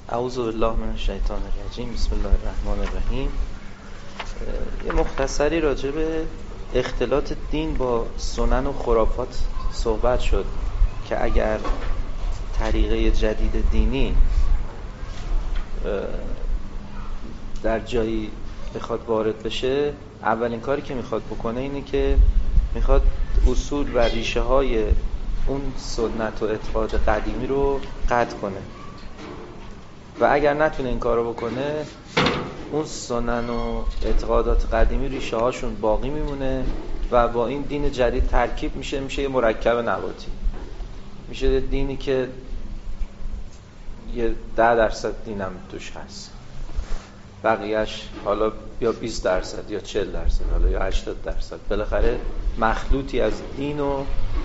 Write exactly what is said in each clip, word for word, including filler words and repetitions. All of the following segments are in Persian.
اعوذ بالله من الشیطان الرجیم. بسم الله الرحمن الرحیم. یه مختصری راجع به اختلاط دین با سنن و خرافات صحبت شد که اگر طریقه جدید دینی در جایی بخواد وارد بشه، اولین کاری که میخواد بکنه اینه که میخواد اصول و ریشه های اون سنت و اعتقاد قدیمی رو قطع کنه و اگر نتونه این کارو بکنه، اون سنن و اعتقادات قدیمی ریشه هاشون باقی میمونه و با این دین جدید ترکیب میشه میشه یه مرکب نباتی، میشه دینی که یه ده درصد دینم توش هست، بقیهش حالا یا بیست درصد یا چهل درصد حالا یا هشتاد درصد، بالاخره مخلوطی از دین و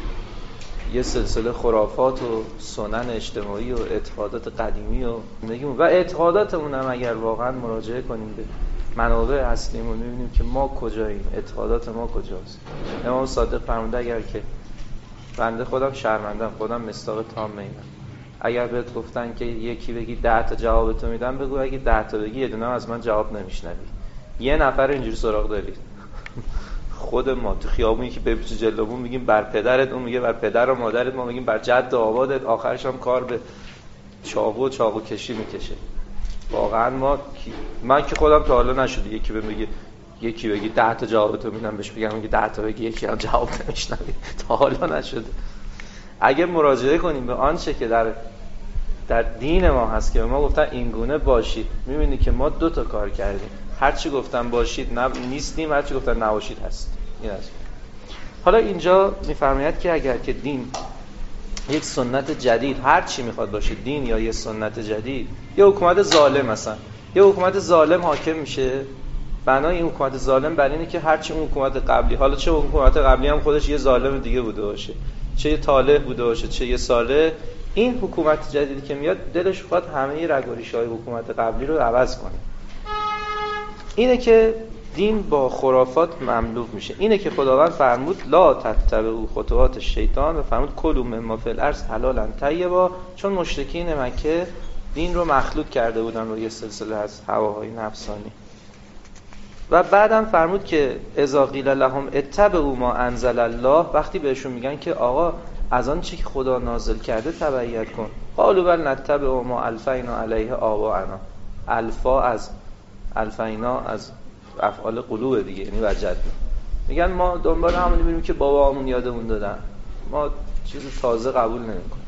یه سلسله خرافات و سنن اجتماعی و اعتقادات قدیمی و زندگیمون و اعتقاداتمون هم اگر واقعا مراجعه کنیم به منابع اصلیمون می‌بینیم که ما کجاییم، اعتقادات ما کجاست. امام صادق فرموده اگر که بنده خودم شرمندم، خودم مصداق تام میدم، اگر بهت گفتن که یکی بگی ده تا جواب تو میدم، بگو اگه ده تا بگی یه دونه از من جواب نمیشنوی. یه نفر اینجوری سراغ دارید خود ما تو خیابونی که بپیچ جلومون میگیم بر پدرت، اون میگه بر پدر و مادرت، ما میگیم بر جد و آبادت، آخرش هم کار به چاقو و چاقو کشی میکشه. واقعا ما من که خودم تا حالا نشده یکی بهم بگه یکی بگی ده تا جواب تو میدم، بهش بگم میگه ده تا بگی یکی هم جواب نمیشنوی. تا حالا نشده. اگه مراجعه کنیم به آنچه که در در دین ما هست که به ما گفتن این گونه باشید، میبینی که ما دو تا کار کردیم. هر چی گفتن باشید نب... نیستیم، هر چی گفتن نباشید هست. این است. حالا اینجا میفرماید که اگر که دین یک سنت جدید، هر چی میخواد باشه، دین یا یه سنت جدید، یه حکومت ظالم مثلا، یه حکومت ظالم حاکم میشه، بنای این حکومت ظالم بر اینه که هر چی اون حکومت قبلی، حالا چه حکومت قبلی هم خودش یه ظالم دیگه بوده باشه، چه یه طالح بوده باشه، چه یه صالح، این حکومت جدیدی که میاد دلش بخواد همه رگ و ریشه‌های حکومت قبلی رو عوض کنه. اینه که دین با خرافات مملو میشه. اینه که خداوند فرمود لا تتبعوا خطوات الشیطان و فرمود کلوا مما فی الارض حلالا طیبا، چون مشرکین مکه دین رو مخلوط کرده بودن با یه سلسله از هواهای نفسانی. و بعدم فرمود که اذا قیل لهم اتبعوا ما انزل الله، وقتی بهشون میگن که آقا از آن چی که خدا نازل کرده تبعیت کن، قالوا بل نتبع ما الفینا علیه آباءنا. الفا از الفینا از افعال قلوب دیگه، یعنی وجدنا. میگن ما دنبال همونی میریم که بابامون یادمون دادن، ما چیز تازه قبول نمیکنیم.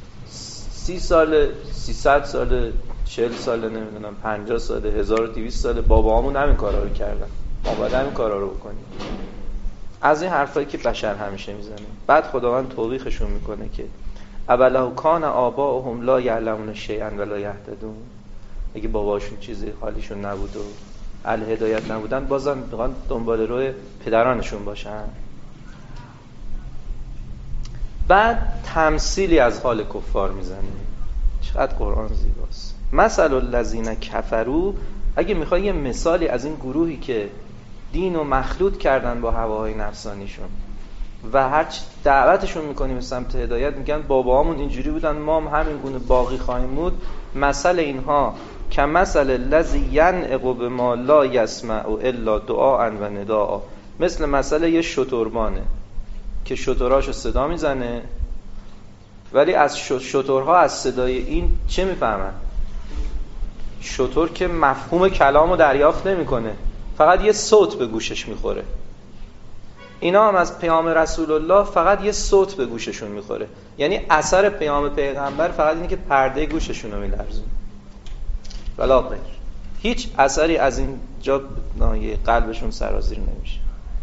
سی سال، سیصد سال، چهل سال، نمیدونم پنجاه سال، هزار و دویست سال بابامون همین کارا رو کردن، ما باید همین کارا رو بکنیم. از این حرفایی که بشر همیشه میزنه. بعد خداوند توبیخشون میکنه که اولو کان آباؤهم لا یعلمون شیئا ولا یهتدون، اگه باباشون چیزی حالیشون نبود و اهل هدایت نبودن، بازم میخوان دنبال روی پدرانشون باشن. بعد تمثیلی از حال کفار میزنه. چقدر قرآن زیباست. مثل الذین کفروا، اگه میخوای یه مثالی از این گروهی که دین و مخلوط کردن با هواهای نفسانیشون و هر چی دعوتشون میکنیم به سمت هدایت، میگن باباهامون اینجوری بودن، ما هم همین گونه باقی خواهیم بود. مثل اینها که مثل الذی ینعق بما لا یسمع الا دعاء و نداء، مثل مثل یه شتربانه که شتراشو صدا میزنه، ولی از شترها از صدای این چه میفهمن؟ شتر که مفهوم کلامو دریافت نمیکنه، فقط یه صوت به گوشش میخوره. اینا هم از پیام رسول الله فقط یه صوت به گوششون میخوره، یعنی اثر پیام پیغمبر فقط اینه که پرده گوششون رو میلرزونه، ولا غیر. هیچ اثری از این جا ناحیه قلبشون سرازیر نمیشه.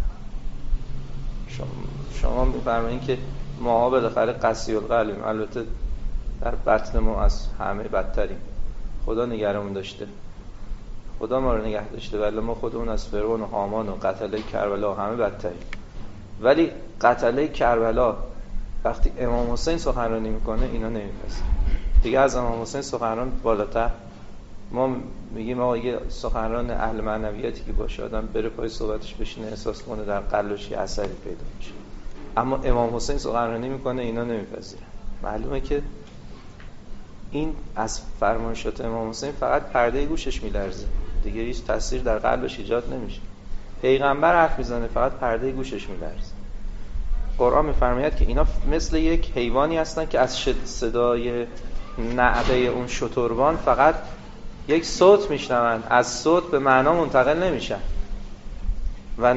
شما شما میفرمایید که ماها بالاخره قسی القلبیم، البته در بطن ما از همه بدتریم. خدا نگرمون داشته، خدا ما رو نگه داشته، ولی ما خودمون از فرعون و هامان و قتله کربلا همه بدتریم. ولی قتله کربلا وقتی امام حسین سخنرانی میکنه اینا نمیپذیرن دیگه. از امام حسین سخنران بالاتر ما میگیم آقا یه سخنران اهل معنویاتی که باشه، آدم بره پای صحبتش بشینه احساس کنه در قلبش یه اثری پیدا میشه. اما امام حسین سخنرانی میکنه اینا نمیپذیرن. معلومه که این از فرمایشات امام حسین فقط پرده گوشش میلرزه، دیگه هیچ تاثیر در قلبش ایجاد نمیشه. پیغمبر حرف میزنه فقط پرده گوشش میلرزه. قرآن میفرماید که اینا مثل یک حیوانی هستن که از صدای نعره اون شتربان فقط یک صوت میشنون، از صوت به معنا منتقل نمیشن. و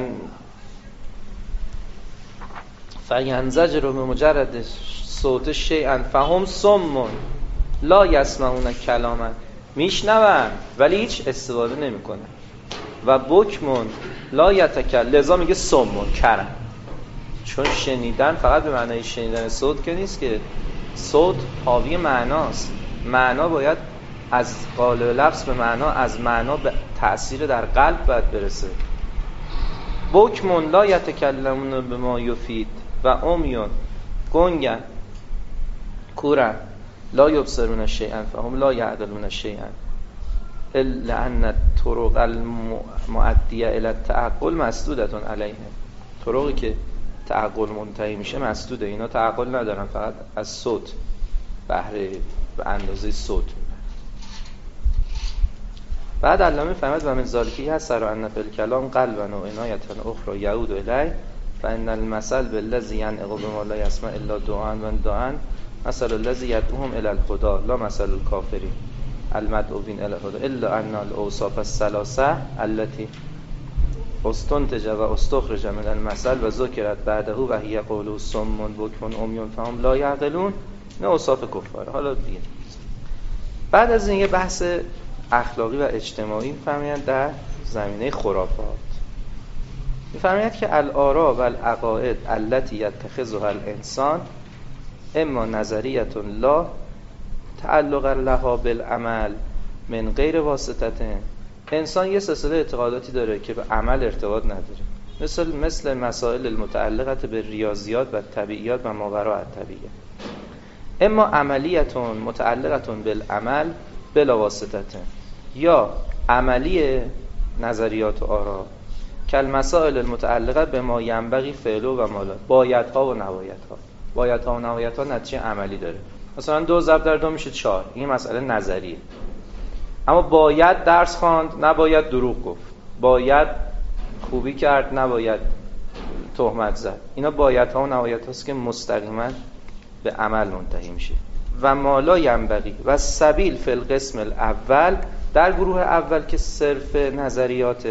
فینزجر به مجرد صوت شیئا فهم صم لا یسمعون کلاما، میشنون ولی هیچ استفاده نمیکنن. و بکمون لا یتکلم، لذا میگه صم کرم، چون شنیدن فقط به معنای شنیدن صوت که نیست، که صوت حاوی معناست. معنا باید از قالب لفظ به معنا، از معنا به تأثیر در قلب باید برسه. بکمون لا یتکلمون بما یفید و امیون، گنگن، کورن، لا یبصرون شیئا فهم لا یعقلون شیئا الا ان الطرق المؤدیه الی التعقل مسدودتون علیهم. طرقی که تعقل منتهی میشه مسدوده، اینا تعقل ندارن، فقط از صوت بهره به اندازه صوت. بعد علامه فهمد و من ذالکی هستر و ان فی الکلام قلبا و عنایتا اخرى یعود الیه فان المثل بالذی ینعق بما لا یسمع الا دعاء و دعاء مثل الذی یدعوهم الی الهدى لا مثل الکافرین المدعوین الی الهدى الا ان الاوصاف الثلاثه التي استنتج و استخرج من المثل و ذکرت بعده و هی قوله صم بکم عمی فهم لا یعقلون، نه اوصاف کفاره. حالا دیگه بعد از این یه بحث اخلاقی و اجتماعی می‌فرمایند در زمینه خرافات. می‌فرمایند که الاراء و العقائد التي يتخذها الانسان اما نظریه لا تعلق لها بالعمل من غیر واسطه. انسان یه سلسله اعتقاداتی داره که به عمل ارتباط نداره، مثل مثل مسائل المتعلقه به ریاضیات و طبیعیات و ماوراء الطبیعه. اما عملیتون متعلقتون بالعمل بلا واسطه، یا عملی نظریات و آرا کل مسائل المتعلقه به ما ینبغی فعله و مالا، بایدها و نبایدها. بایدها و نبایدها نتیجه عملی داره. مثلا دو ضرب در دو میشه چهار، این مسئله نظریه. اما باید درس خواند، نباید دروغ گفت، باید خوبی کرد، نباید تهمت زد. اینا بایدها و نبایدهاست که مستقیما به عمل منتهی میشه. و مالا ینبغی و سبیل فی القسم الاول، در گروه اول که صرف نظریات،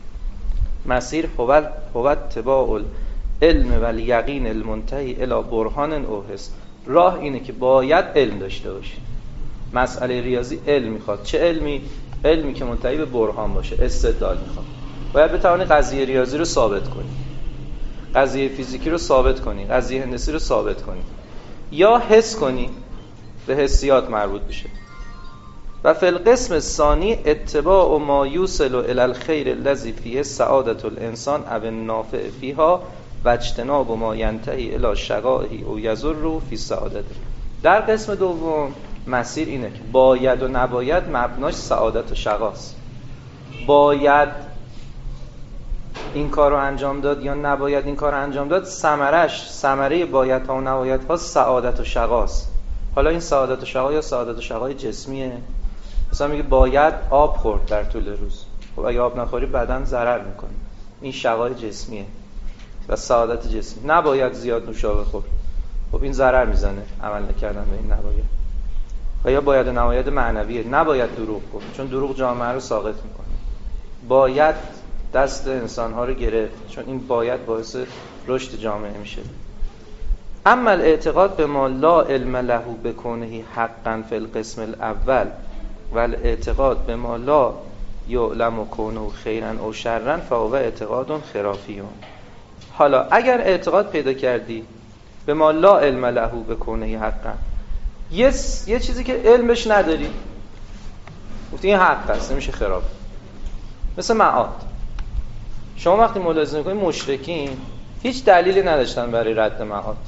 مسیر هو اتباع العلم و الیقین المنتهی الی برهان او حس. راه اینه که باید علم داشته باشی. مسئله ریاضی علم میخواد. چه علمی؟ علمی که منتهی به برهان باشه، استدلال میخواد. باید بتوانی قضیه ریاضی رو ثابت کنی، قضیه فیزیکی رو ثابت کنی، قضیه هندسی رو ثابت کنی، یا حس کنی، به حسیات مربوط بشه. و فی القسم الثانی اتباع ما یوصل الی الخیر الذی فیه سعادت الانسان او النافع فیها و اجتناب ما ینتهی الی شقائه او یضر فی سعادته. در قسم دوم مسیر اینه که باید و نباید مبناش سعادت و شقاست. باید این کار رو انجام داد یا نباید این کار رو انجام داد، ثمرش ثمره بایدها و نبایدها سعادت و شقاست. حالا این سعادت و شقا یا سعادت و شقای جسمیه. مثلا میگه باید آب خورد در طول روز، خب اگه آب نخوری بدن ضرر میکنه، این شقای جسمیه و سعادت جسمی. نباید زیاد نوشابه خورد، خب این ضرر میزنه، عمل نکردن به این نباید. و یا باید و نباید معنویه، نباید دروغ گفت چون دروغ جامعه رو ساقط میکنه. باید دست انسانها رو گرفت چون این باید باعث رشد جامعه میشه. اما الاعتقاد به ما لا علم له بکونه حقا فی القسم الاول و الاعتقاد به ما لا یعلم کونه خیرا او شرا فهو اعتقاد خرافی. حالا اگر اعتقاد پیدا کردی به ما لا علم له بکونه حقا، یه یه چیزی که علمش نداری، گفتی این حق است، نمیشه خراب. مثل معاد. شما وقتی ملاحظه می‌کنید مشرکین هیچ دلیلی نداشتن برای رد معاد.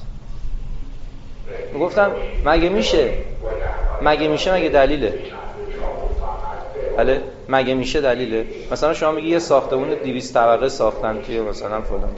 گفتم مگه میشه؟ مگه میشه؟ مگه دلیله؟ بله، مگه میشه دلیله؟ مثلا شما میگی یه ساختمون دویست طبقه ساختن توی مثلا فلان جا،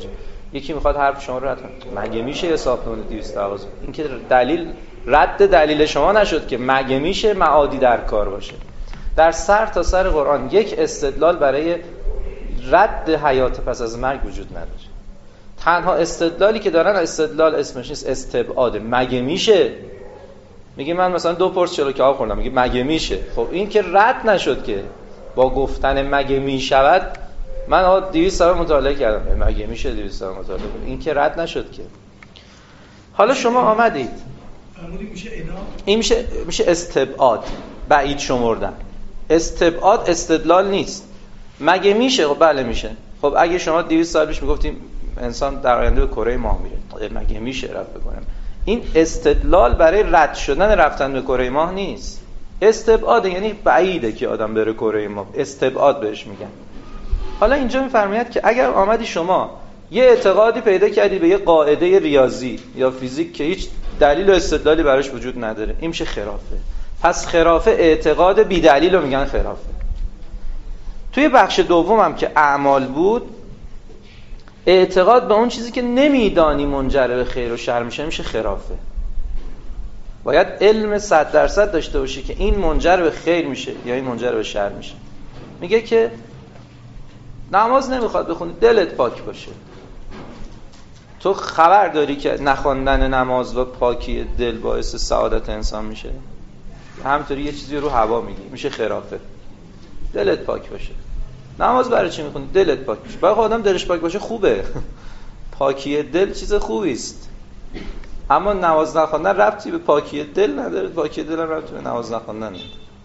یکی میخواد حرف شما رو رد کنه، مگه میشه حساب کنه دویست و دوازده؟ این که دلیل رد دلیل شما نشد که مگه میشه معادی در کار باشه. در سر تا سر قرآن یک استدلال برای رد حیات پس از مرگ وجود نداره. تنها استدلالی که دارن استدلال اسمش نیست، استبعاده. مگه میشه؟ میگه من مثلا دو پرس چلو کباب خوردم، میگه مگه میشه؟ خب این که رد نشد که با گفتن مگه میشود. من ها دویست سال مطالعه کردم، مگه میشه دویست سال مطالعه کنم؟ این که رد نشد که. حالا شما آمدید میشه اعلام، این میشه میشه استبعاد، بعید شمردن. استبعاد استدلال نیست. مگه میشه؟ خب بله میشه. خب اگه شما دویست سال پیش میگفتیم انسان در آینده به کره ماه میره، مگه میشه رفت بکنم؟ این استدلال برای رد شدن رفتن به کره ماه نیست. استبعاد یعنی بعیده که آدم بره کره ماه، استبعاد بهش میگن. حالا اینجا میفرماید که اگر آمدی شما یه اعتقادی پیدا کردی به یه قاعده ریاضی یا فیزیک که هیچ دلیل و استدلالی براش وجود نداره، این میشه خرافه. پس خرافه اعتقاد بی دلیل رو میگن خرافه. توی بخش دومم که اعمال بود، اعتقاد به اون چیزی که نمیدانی منجر به خیر و شر میشه میشه خرافه. باید علم صد درصد داشته باشی که این منجر به خیر میشه یا این منجر به شر میشه. میگه که نماز نمیخواد بخونی، دلت پاک باشه. تو خبر داری که نخواندن نماز و پاکی دل باعث سعادت انسان میشه؟ همینطوری یه چیزی رو هوا میگی، میشه خرافه. دلت پاک باشه. نماز برای چی میخونی؟ دلت پاک باشه. باید آدم دلش پاک باشه خوبه. پاکی دل چیز خوبی است. اما نماز نخواندن ربطی به پاکی دل نداره، پاکی دل هم ربطی به نماز نخواندن نداره.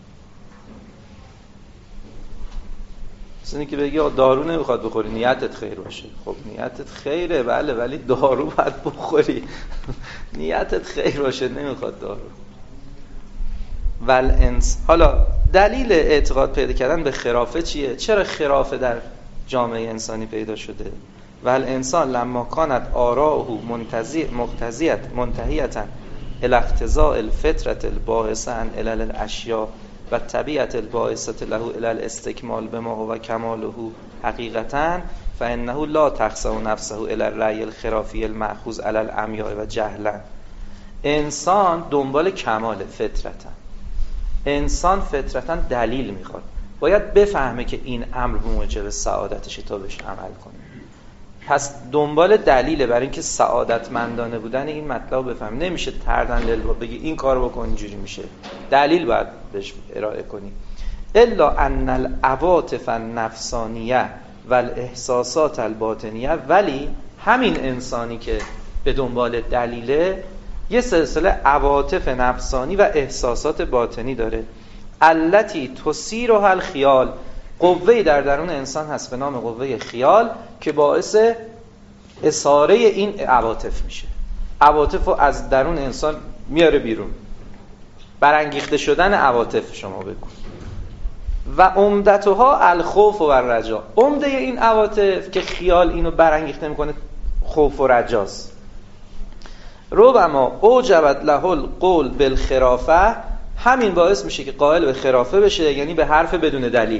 اینی که بگی دارو نمیخواد بخوری، نیتت خیر باشه. خب نیتت خیره بله، ولی دارو باید بخوری. نیتت خیر باشه، نمیخواد دارو. والانس حالا دلیل اعتقاد پیدا کردن به خرافه چیه؟ چرا خرافه در جامعه انسانی پیدا شده؟ والانسان لما کانت آراءه منتزی مقتضیت منتهیتا الی اقتضاء الفطرة الباعثة عن علل الاشیاء و طبیعت الباعثة له الی الاستکمال بما هو کماله حقیقتا فانه لا تخص نفسه الی الرأی الخرافی المأخوذ علی العمیاء و جهلا. انسان دنبال کمال فطرتا، انسان فطرتا دلیل میخواد، باید بفهمه که این امر موجب سعادتشه تا بهش عمل کنه. پس دنبال دلیله برای اینکه سعادتمندانه بودن این مطلب بفهم. نمیشه تردن للوا بگی این کار بکن اینجوری میشه، دلیل باید بهش ارائه کنی. الا ان العواطف النفسانیه و الاحساسات الباطنیه، ولی همین انسانی که به دنبال دلیله یه سلسله عواطف نفسانی و احساسات باطنی داره. التی تثیرها الخیال، قوه‌ای در درون انسان هست به نام قوه خیال که باعث اثاره این عواطف میشه. عواطف رو از درون انسان میاره بیرون. برانگیخته شدن عواطف شما بگو. و عمدتها الخوف و الرجا، عمده این عواطف که خیال اینو برانگیخته میکنه خوف و رجاست. ربما اوجبت له القول بالخرافه، همین باعث میشه که قائل به خرافه بشه، یعنی به حرف بدون دلیل.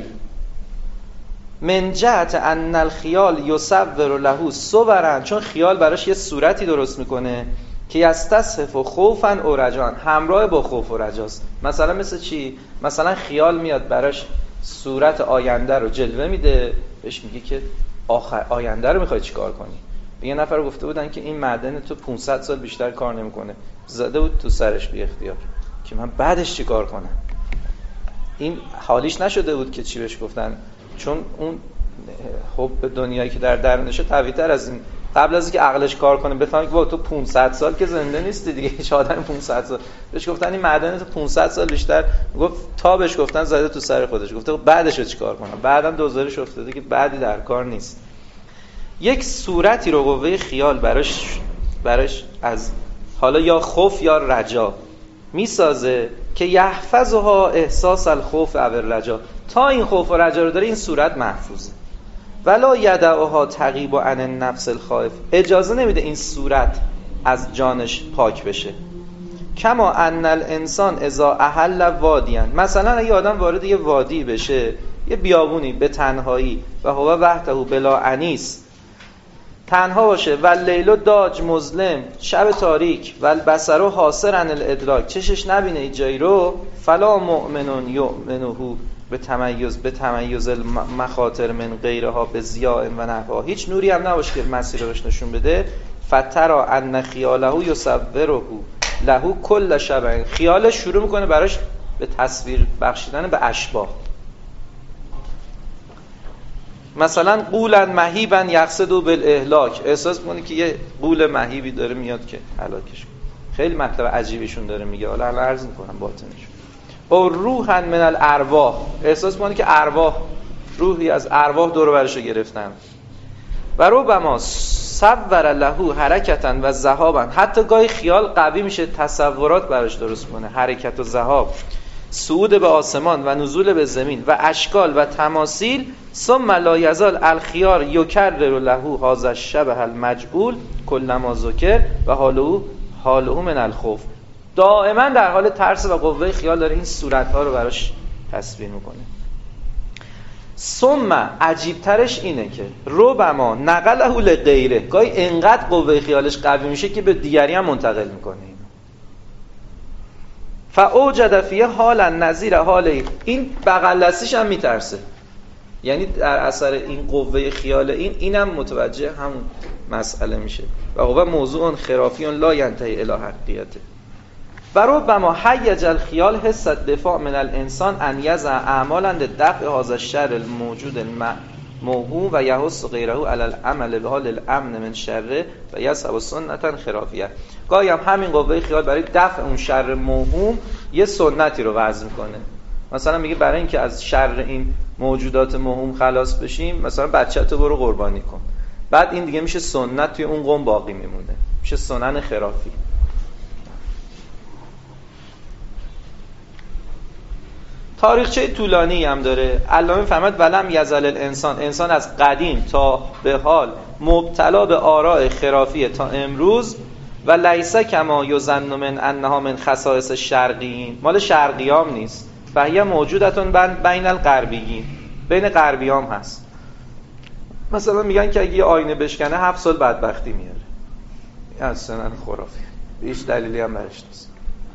من جهت ان الخیال یصور له صورا، چون خیال براش یه صورتی درست میکنه که یستصحف خوفا او رجا، همراه با خوف و رجاست. مثلا مثل چی؟ مثلا خیال میاد براش صورت آینده رو جلوه میده، بهش میگه که آخر آینده رو میخوای چیکار کنی؟ یه نفر گفته بودن که این معدن تو پانصد سال بیشتر کار نمیکنه، زده بود تو سرش بی اختیار که من بعدش چیکار کنم. این حالیش نشده بود که چی بهش گفتن، چون اون حب دنیایی که در درونشه قوی‌تر از این. قبل از اینکه عقلش کار کنه بفهمه که با تو پانصد سال که زنده نیستی دیگه، هیچ آدم پانصد سال بهش گفتن این معدن تو پانصد سال بیشتر، گفت تا بهش گفتن زده تو سر خودش، گفته بعدش چیکار کنم؟ بعدم دوزارش افتاده که بعدی در کار نیست. یک صورتی رو قوه خیال براش براش از حالا یا خوف یا رجا میسازه که یحفظها احساس الخوف او الرجا، تا این خوف و رجا رو داره این صورت محفوظه. ولا یدعها تغیب عن النفس الخائف، اجازه نمیده این صورت از جانش پاک بشه. کما ان الانسان اذا احل وادیان، مثلا اگه آدم وارد یه وادی بشه، یه بیابونی به تنهایی، و هو وحده بلا انیس، تنها باشه و لیل داج مظلم، شب تاریک و البصر حاصر عن الادراک، چشش نبینه این جایی رو، فلا مؤمنون یؤمنه به تمیز به تمیز المخاطر من غیرها به ضیاء و نحوها، هیچ نوری هم نباشه که مسیر رو بهش نشون بده. فترا ان خیاله یصوره له کل شب، خیالش شروع میکنه براش به تصویر بخشیدن به اشباح. مثلا قولا مهیبا یقصد بالاهلاک، احساس میکنه که یه قول مهیبی داره میاد که هلاکش کنه. خیلی مطلب عجیبشون داره میگه، حالا الان عرض میکنم باطنشون. او روحا من الارواح، احساس میکنه که ارواح، روحی از ارواح دور و برش رو گرفتن. و ربما صور له حرکتا و ذهابا، حتی گاهی خیال قوی میشه تصورات براش درست کنه، حرکت و ذهاب، صعود به آسمان و نزول به زمین و اشکال و تماثیل. ثم لا یزال الخیار یکرر له هذا الشبه المجعول کلما ذکر و حاله حاله من الخوف، دائما در حال ترس و قوه خیال داره این صورتها رو براش تصویر میکنه. ثم عجیب ترش اینه که ربما نقله لغیره، گاهی انقدر قوه خیالش قوی میشه که به دیگری هم منتقل میکنه. فاوجد فیه حالا نظیر حال این، بغل دستیش هم میترسه، یعنی در اثر این قوه خیال این اینم متوجه همون مسئله میشه. و قوه موضوع خرافی لا ینتهی الی حقیقته. و ربما حیج الخیال حس الدفاع من الانسان ان یضع اعمالا لدفع هذا الشر الموجود الموهوم و یحث غیره علی العمل به حال الامن من شره و یصحب سنتا خرافیه. گاهی هم همین قوه خیال برای دفع اون شر موهوم یه سنتی رو وضع میکنه. مثلا میگه برای اینکه از شر این موجودات موهوم خلاص بشیم، مثلا بچه‌تو برو قربانی کن، بعد این دیگه میشه سنت توی اون قوم باقی میمونه، میشه سنن خرافی. تاریخچه طولانی هم داره. علامه فهمد ولم یزل الانسان، انسان از قدیم تا به حال مبتلا به آراء خرافی تا امروز. و لیس کما یظن من انها من خصائص شرقیین، مال شرقیام نیست. و هی موجودتون بین الغربیین، بین غربیام هست. مثلا میگن که اگه یه آینه بشکنه هفت سال بدبختی میاره، این از سنن خرافی، هیچ دلیلی هم برش نیست.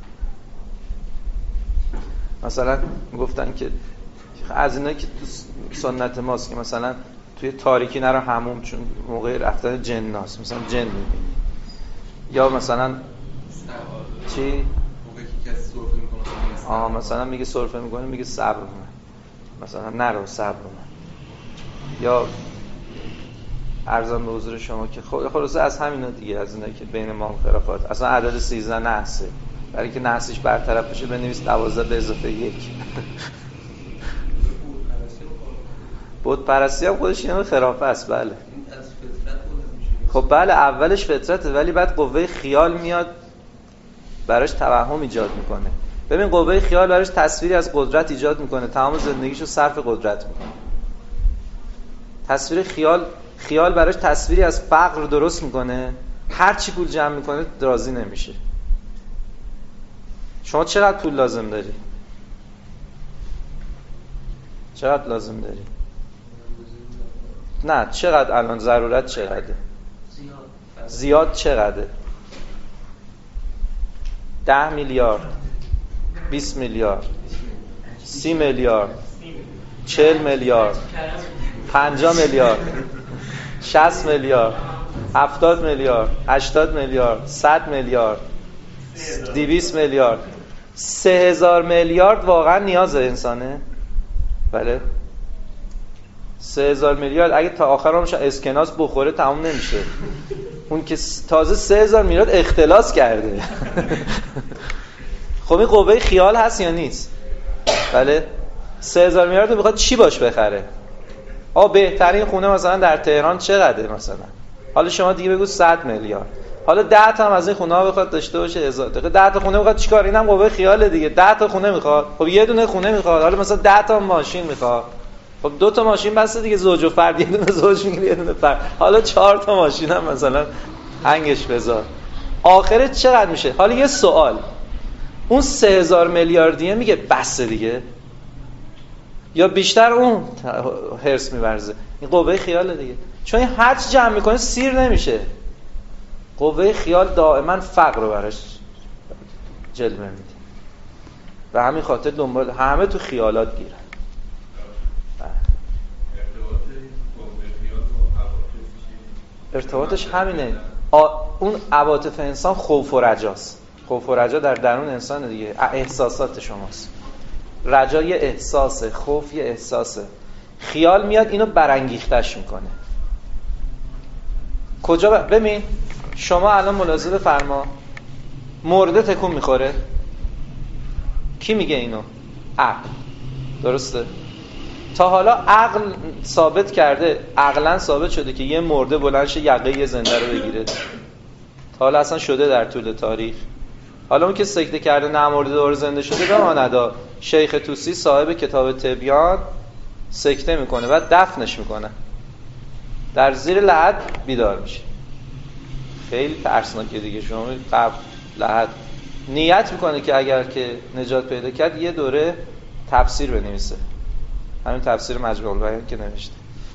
مثلا گفتن که از اینا که تو سنت ماست که مثلا توی تاریکی نرو حموم، چون موقع رفتن جناست، مثلا جن میبینی. یا مثلا چی؟ موقعی که کسی سرفه میکنه، آه مثلا میگه سرفه میکنه میگه صبر کن، مثلا نرو صبر کن. یا ارزان به حضور شما که خلاصه از همینا دیگه، از اینا که بین ما خرافات. اصلا عدد سیزده نحسه، برای اینکه نحسش برطرف بشه بنویس دوازده به اضافه یک. بت پرستی هم خودش یه نوع خرافه است. بله خب بله اولش فطرته، ولی بعد قوه خیال میاد براش توهم ایجاد میکنه. ببین قوه خیال براش تصویری از قدرت ایجاد میکنه، تمام زندگیشو صرف قدرت میکنه. تصویر خیال خیال براش تصویری از فقر رو درست میکنه، هر چی پول جمع میکنه راضی نمیشه. شما چقدر پول لازم داری؟ چقدر لازم داری؟ نه چقدر الان ضرورت چقدره؟ زیاد. زیاد چقدره؟ ده میلیارد، بیست میلیارد، سی میلیارد، چهل میلیارد، پنجاه میلیارد، شصت میلیارد، هفتاد میلیارد، هشتاد میلیارد، صد میلیارد، دویست میلیارد. سه هزار میلیارد واقعا نیاز انسانه؟ بله سه هزار میلیارد اگه تا آخر همش اسکناس بخوره تمام نمیشه. اون که تازه سه هزار میلیارد اختلاس کرده. خب این قوه خیال هست یا نیست؟ بله سه هزار میلیارد رو میخواد چی باش بخره؟ آ بهترین خونه مثلا در تهران چقدره مثلا؟ حالا شما دیگه بگو صد میلیارد. حالا ده تا هم از این خونه ها بخواد داشته باشه هزار تا. ده تا خونه میخواد چیکار؟ اینم قوه خیاله دیگه. ده تا خونه میخواد. خب یه دونه خونه میخواد. حالا مثلا ده تا ماشین میخواد. خب دو تا ماشین بسته دیگه، زوج و فرد، یه دونه زوج میگیره یه دونه فرد. حالا چهار تا ماشین هم مثلا هنگش بذار. آخره چقدر میشه؟ حالا یه سوال، اون سه هزار میلیاردیه میگه بس دیگه؟ یا بیشتر اون هرس می‌ورزه. این قوه خیال دیگه. چون این هرچی جمع میکنه سیر نمیشه. قوه خیال دائما فقر رو براش جلوه میده و همین خاطر دنبال همه تو خیالات گیرن. ارتباطش همینه. آ... اون عواطف انسان خوف و رجاست. خوف و رجا در درون انسان دیگه، احساسات شماست. رجا یه احساسه، خوف یه احساسه. خیال میاد اینو برانگیختش میکنه. کجا ب... ببین شما الان ملاحظه بفرما، مرده تکون میخوره. کی میگه اینو؟ عقل. درسته؟ تا حالا عقل ثابت کرده، عقلا ثابت شده که یه مرده بلند شه یقه یه زنده رو بگیره؟ تا حالا اصلا شده در طول تاریخ؟ حالا اون که سکته کرده نمرده دور زنده شده بماندا. شیخ طوسی صاحب کتاب تبیان سکته میکنه و دفنش میکنه، در زیر لحد بیدار میشه. خیلی ترسناکه دیگه. شما قبل لحد نیت میکنه که اگر که نجات پیدا کرد یه دوره تفسیر بنویسه، همین تفسیر مجموع البیان که نوشته.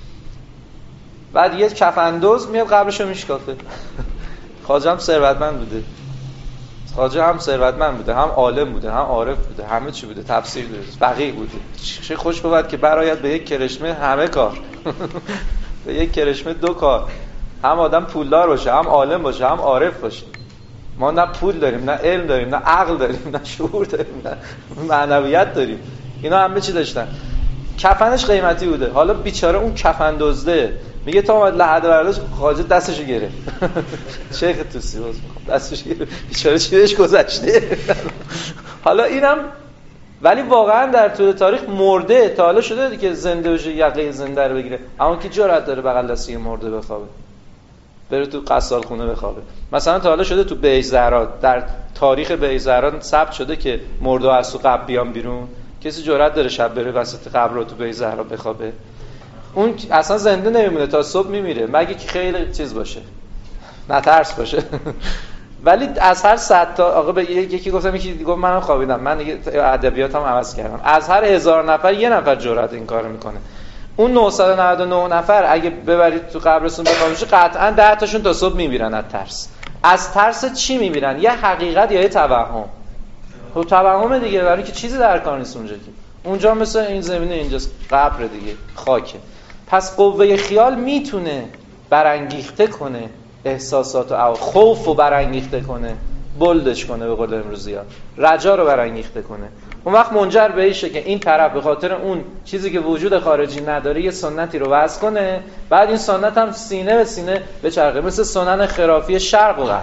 بعد یه کفندوز میاد قبرشو میشکافه. خواجه هم ثروتمند بوده، خواجه هم ثروتمند بوده، هم عالم بوده، هم عارف بوده، همه چی بوده، تفسیر داره، فقیه بوده. چه خوش بود که برایت به یک کرشمه همه کار. به یک کرشمه دو کار، هم آدم پولدار باشه، هم عالم باشه، هم عارف باشه. ما نه پول داریم، نه علم داریم، نه عقل داریم، نه شعور داریم، نه معنویت داریم. اینا همه چی داشتن. کفنش قیمتی بوده. حالا بیچاره اون کفن دزده میگه تا اومد لحد برداشت، خواجه دستشو گرفت. شیخ طوسی باز دستشو گرفت. بیچاره چی بهش گذشته. حالا اینم ولی واقعا در طول تاریخ مرده تا حالا شده که زنده بشه یقه زنده رو بگیره، اما کی جرأت داره بغل دست یه مرده بخوابه؟ بره تو قصال خونه بخوابه. مثلا تا حالا شده تو بیت زهرا، در تاریخ بیت زهرا ثبت شده که مرده از تو قبر بیان بیرون؟ کسی جرأت داره شب بره وسط قبر رو تو بیت زهرا بخوابه؟ اون اصلا زنده نمیمونه، تا صبح میمیره، مگه که خیلی چیز باشه، نترس باشه. ولی از هر صد تا آقا به یکی گفتم، یکی گفت منم خوابیدم، من دیگه ادبیاتم عوض کردم، از هر هزار نفر یه نفر جرأت این کارو میکنه. اون نهصد و نود و نه نفر اگه ببرید تو قبرستون بخوابونش، قطعا ده تاشون تا صبح میمیرن از ترس. از ترس چی میمیرن؟ یه حقیقت یا یه توهم؟ تو توهم دیگه، برای اینکه چیزی در کار نیست اونجا. که اونجا مثل این زمینه اینجاست، قبر دیگه، خاکه. پس قوه خیال میتونه برانگیخته کنه احساسات و خوف رو برانگیخته کنه، بلدش کنه، به قول امروزی‌ها رجا رو برانگیخته کنه. اون وقت منجر به ایشه که این طرف به خاطر اون چیزی که وجود خارجی نداره یه سنتی رو وضع کنه، بعد این سنت هم سینه به سینه به چرخه، مثل سنن خرافی شرق و غرب.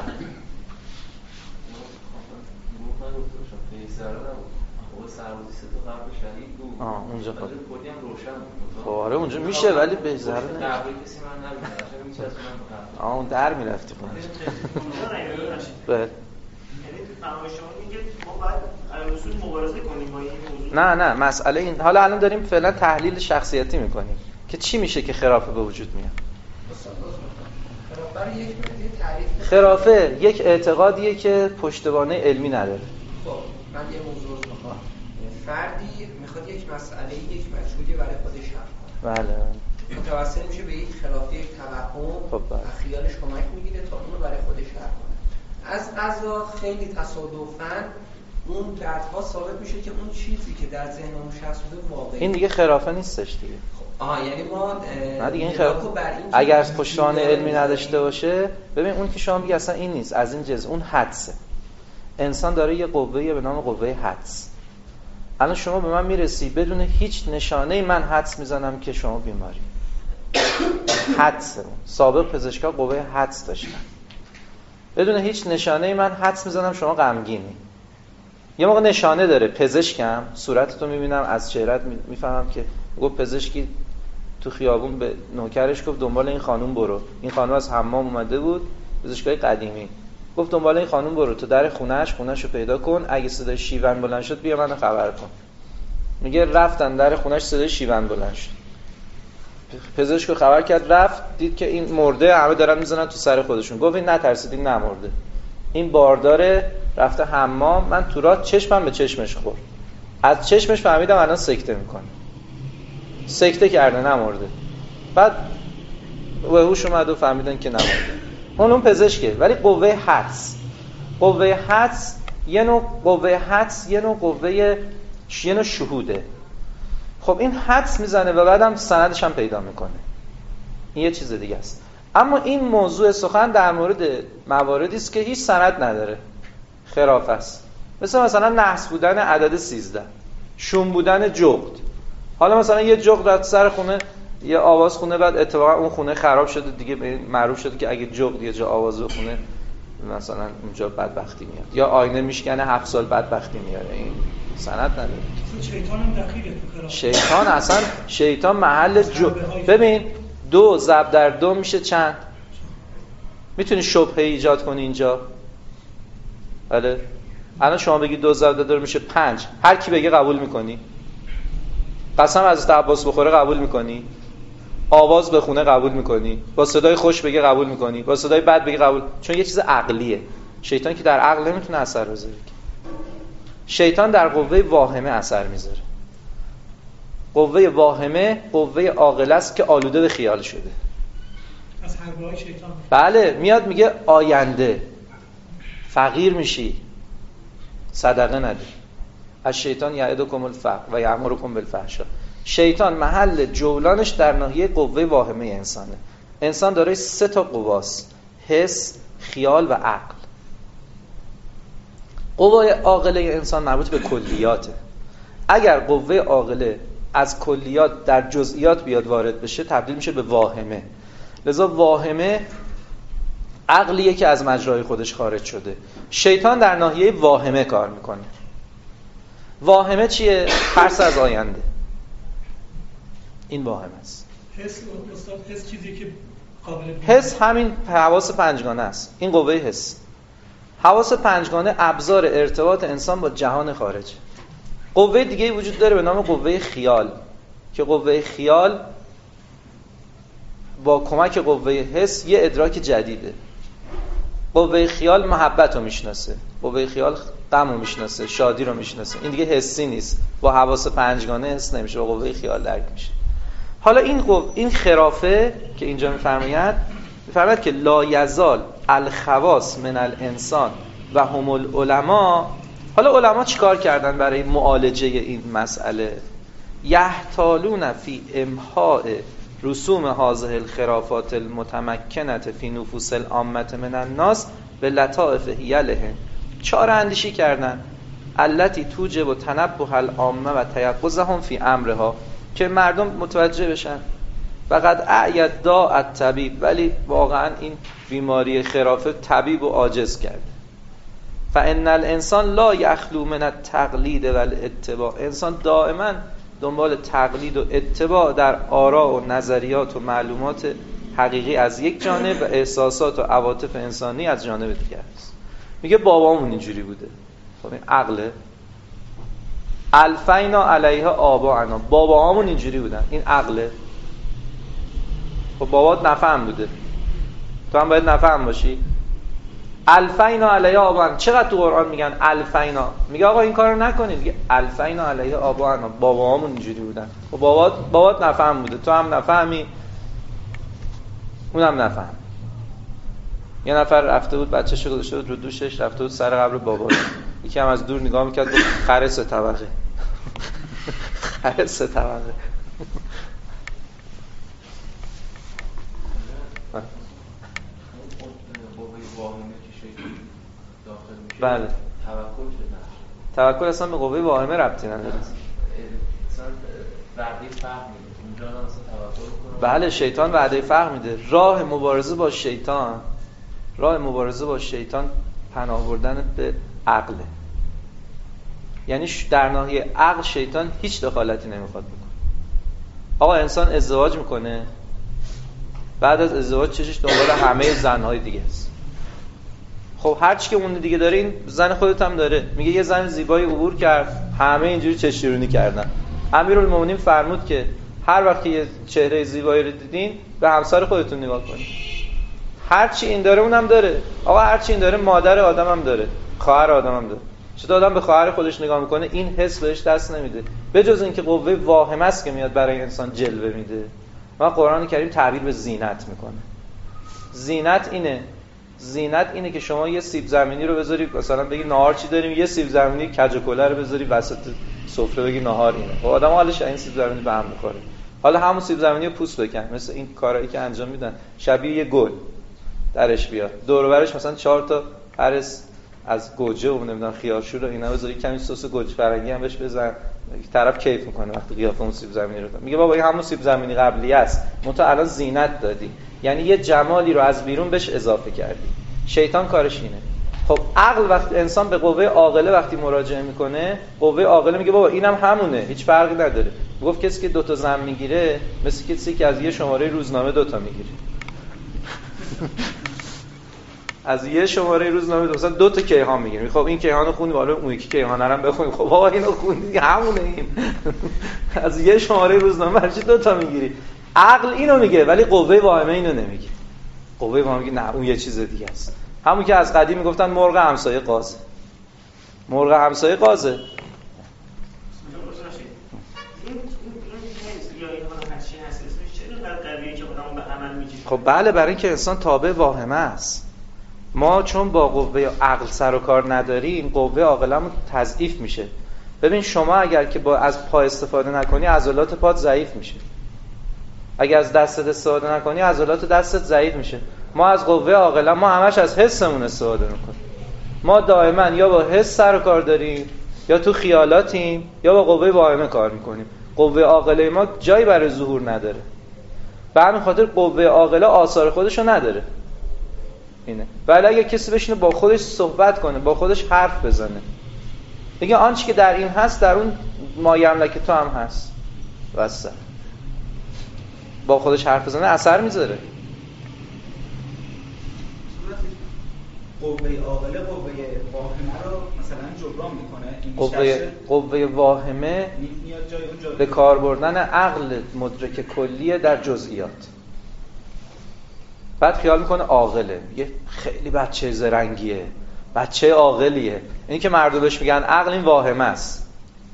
آه اونجا خود خب آره اونجا میشه، ولی به ذره نه. آه اون در میرفتی خونه. بله. یعنی فرمای شما میگه ما باید علی اصول مبارزه کنیم با این موضوع؟ نه نه مسئله این، حالا الان داریم فعلا تحلیل شخصیتی میکنیم که چی میشه که خرافه به وجود میاد. خرافه یک تعریف، خرافه یک اعتقادیه که پشتوانه علمی نداره. خب من یه موضوع رو میخوام، فردی میخواد یک مسئله یک مشهودی برای خودش حل کنه. بله. متوسل میشه به یک خرافه، یک توهم، خب بله. و خیالش کمک میگیره تا اون رو برای خودش حل کنه. از قضا خیلی تصادفاً اون دردها ثابت میشه که اون چیزی که در ذهن اون شخص بوده واقعی. این دیگه خرافه نیستش دیگه. خب آها، یعنی ما نه دیگه این خرافه اگر از پشتوانه علمی نداشته باشه، ببین اون که شما میگی اصلا این نیست، از این جزء، اون حدسه. انسان داره یه قوه‌ای به نام قوه حدس. الان شما به من میرسی بدون هیچ نشانه‌ای من حدس میزنم که شما بیماری. حدس. سابق پزشکا قوه حدس داشتن. بدون هیچ نشانه‌ای من حدس میزنم شما غمگینی. یه موقع نشانه داره، پزشکم صورتتو میبینم، از چهرهت میفهمم که گفت پزشکی تو خیابون به نوکرش گفت دنبال این خانوم برو. این خانوم از حمام اومده بود، پزشکای قدیمی. گفت دنبال این خانوم برو، تو در خونه‌اش خونه‌شو پیدا کن، اگه صدای شیون بلند شد بیا منو خبر کن. میگه رفتن در خونه‌اش، صدای شیون بلند شد. پزشکو خبر کرد، رفت دید که این مرده، همه دارن میزنن تو سر خودشون. گفت این نترسید، این نمرده، این بارداره، رفته حمام. من تو راه چشمم به چشمش خورد، از چشمش فهمیدم الان سکته میکنه. سکته کرده نمرده، بعد به هوش اومد و فهمیدن که نمرده. اون اون پزشکه. ولی قوه حدس، قوه حدس یه نوع قوه حدس یه نوع قوه یه نوع شهوده. خب این حدس میزنه و بعدم سندش هم پیدا میکنه، این یه چیز دیگه است. اما این موضوع سخن در مورد مواردی است که هیچ سند نداره، خرافه است. مثل مثلا نحس بودن عدد سیزده، شوم بودن جغد. حالا مثلا یه جغد از سر خونه یه آواز خونه، بعد اتفاقا اون خونه خراب شده دیگه، معروف شده که اگه جغد یه جا آواز بخونه مثلا اونجا بدبختی میاد، یا آینه میشکنه هفت سال بدبختی میاره. این سند نداره. شیطان هم دقیقه تو خرافه. شیطان اصلا شیطان محل جو. ببین دو ضرب در دو میشه چند؟ میتونی شبهه ایجاد کنی اینجا؟ بله. الان شما بگی دو ضرب در دو میشه پنج، هر کی بگه قبول میکنی؟ قسم از عباس بخوره قبول میکنی؟ آواز بخونه قبول میکنی؟ با صدای خوش بگه قبول میکنی؟ با صدای بد بگه قبول؟ چون یه چیز عقلیه. شیطان که در عقل نمیتونه اثر بذاره. شیطان در قوه واهمه اثر میذاره. قوه واهمه قوه عاقله است که آلوده به خیال شده. از حربه‌های شیطان. بله، میاد میگه آینده فقیر میشی، صدقه نده. از شیطان یعدکم الفقر و یأمرکم بالفحشاء. شیطان محل جولانش در ناحیه قوه واهمه انسانه. انسان داره سه تا قواست: حس، خیال و عقل. قوه عاقله انسان مربوط به کلیاته. اگر قوه عاقله از کلیات در جزئیات بیاد وارد بشه، تبدیل میشه به واهمه. لذا واهمه عقلیه که از مجرای خودش خارج شده. شیطان در ناحیه واهمه کار میکنه. واهمه چیه؟ ترس از آینده. این واهمه است. حس استاد، حس چیزی که قابل حس همین حواس پنجگانه است. این قوه حس. حواس پنجگانه ابزار ارتباط انسان با جهان خارج. قوه دیگه وجود داره به نام قوه خیال، که قوه خیال با کمک قوه حس یه ادراک جدیده. قوه خیال محبت رو میشناسه، قوه خیال غم رو میشناسه، شادی رو میشناسه. این دیگه حسی نیست، با حواس پنجگانه حس نمیشه، با قوه خیال درک میشه. حالا این قو... این خرافه که اینجا میفرماید میفرماید که لا یزال الخواص من الانسان و هم العلماء. حالا علما چیکار کردن برای معالجه این مسئله؟ یحتالون فی امحاء رسوم هذه الخرافات المتمکنه فی نفوس العامه من الناس به لطائف حیلهم. چاره اندیشی کردن التی توجب و تنبه العامه و تیقظهم فی امرها، که مردم متوجه بشن. فقط اعید دا الطبیب، ولی واقعا این بیماری خرافه طبیب و عاجز کرد. فان الانسان لا یخلو من التقلید و الاتباع. انسان دائما دنبال تقلید و اتباع در آراء و نظریات و معلومات حقیقی از یک جانب و احساسات و عواطف انسانی از جانب دیگر است. میگه بابامون اینجوری بوده. خب این عقله. الفینا علیها آباءنا، باباهامون اینجوری بودن. این عقله. خب بابات نفهم بوده، تو هم باید نفهم باشی. الفینا علیها آباءنا، چقدر تو قرآن میگن الفینا؟ میگه آقا این کارو نکنید. میگه الفینا علیها آباءنا، باباهامون اینجوری بودن. خب بابات بابات نفهم بوده، تو هم نفهمی، اونم نفهم. یه نفر رفته بود بچه‌شو گذاشته بود رو دوشش، رفته بود سر قبر باباش. یکی هم از دور نگاه میکرد، گفت خر سه طبقه. خر سه طبقه. بله. توکل شده. توکل اصلا به قوه واهمه ربطی نداره. اصلا وعده فهم میده. اونجا هم اصلا توکل کنه. بله، شیطان وعده فهم میده. راه مبارزه با شیطان، راه مبارزه با شیطان پناه بردن به عقله. یعنی در ناحیه عقل شیطان هیچ دخالتی نمیخواد بکنه. آقا انسان ازدواج میکنه، بعد از ازدواج چشش دنبال همه زنهای دیگه است. خب هر چی که اون دیگه داره این زن خودت هم داره. میگه یه زن زیبایی عبور کرد، همه اینجوری چشیرونی کردن. امیرالمومنین فرمود که هر وقت یه چهره زیبایی رو دیدین به همسر خودتون نگاه کنید. هر چی این داره اونم داره. آقا هر چی این داره مادر آدم هم داره، خواهر آدم هم داره. چطور آدم به خواهر خودش نگاه میکنه این حس بهش دست نمیده، به جز اینکه قوه واهمه است که میاد برای انسان جلوه میده. و قرآن کریم تعبیر به زینت میکنه. زینت اینه زینت اینه که شما یه سیب زمینی رو بذاری، مثلا بگی نهار چی داریم، یه سیب زمینی کج و کله رو بذاری وسط سفره بگی نهار اینه. خب آدم حالش این سیب زمینی به هم میخوره. حالا همون سیب زمینی رو پوست بکن، مثل این کارهایی که انجام میدن، شبیه یه گل درش بیاد، دور و برش مثلا چهار تا عرس از گوجه و نمیدونم خیارشور و اینا بذاری، کمی سس گوجه فرنگی هم بهش بزن، طرف کیف میکنه وقتی قیافه اون سیب زمینی رو میگه بابا این همون سیب زمینی قبلی است، منتها الان زینت دادی، یعنی یه جمالی رو از بیرون بهش اضافه کردی. شیطان کارش اینه. خب عقل وقتی انسان به قوه عاقله وقتی مراجعه میکنه، قوه عاقله میگه بابا اینم همونه، هیچ فرقی نداره. میگفت کسی که دو تا زن میگیره مثل کسی که از یه شماره روزنامه دو تا میگیره. از یه شماره روزنامه مثلا دو تا کیهان میگیره. خب این کیهانو خوندی، حالا اون یکی کیهان رو هم بخونیم. خب بابا اینو خوندی همونه این. از یه شماره روزنامه هرچی دو تا میگیری. عقل اینو میگه ولی قوه واهمه اینو نمیگه. قوه واهمه میگه نه اون یه چیز دیگه است. همون که از قدیم میگفتن مرغ همسایه قازه. مرغ همسایه قازه. خب بله، برای اینکه انسان تابع واهمه است. ما چون با قوه عقل سر و کار نداریم، قوه عاقلمون تضعیف میشه. ببین شما اگر که با از پا استفاده نکنی عضلات پات ضعیف میشه. اگر از دستت استفاده نکنی عضلات دستت ضعیف میشه. ما از قوه عاقله ما همش از حسمون استفاده میکنیم. ما دائما یا با حس سر و کار داریم، یا تو خیالاتیم، یا با قوه واهمه کار میکنیم. قوه عاقله ما جایی برای ظهور نداره. به همین خاطر قوه عاقله آثار خودشو نداره. اینه. ولی اگه کسی بشینه با خودش صحبت کنه، با خودش حرف بزنه، میگه آنچه که در این هست در اون مایملک تو هم هست، واسه با خودش حرف بزنه اثر میذاره. قوه عاقله قوه واهمه رو مثلا جبران میکنه. قوه قوه واهمه به کار بردن عقل مدرک کلیه در جزئیات. بعد خیال میکنه عاقله، میگه خیلی بچه زرنگیه، بچه عاقلیه. این که مردم بهش میگن عقل، این واهمه است.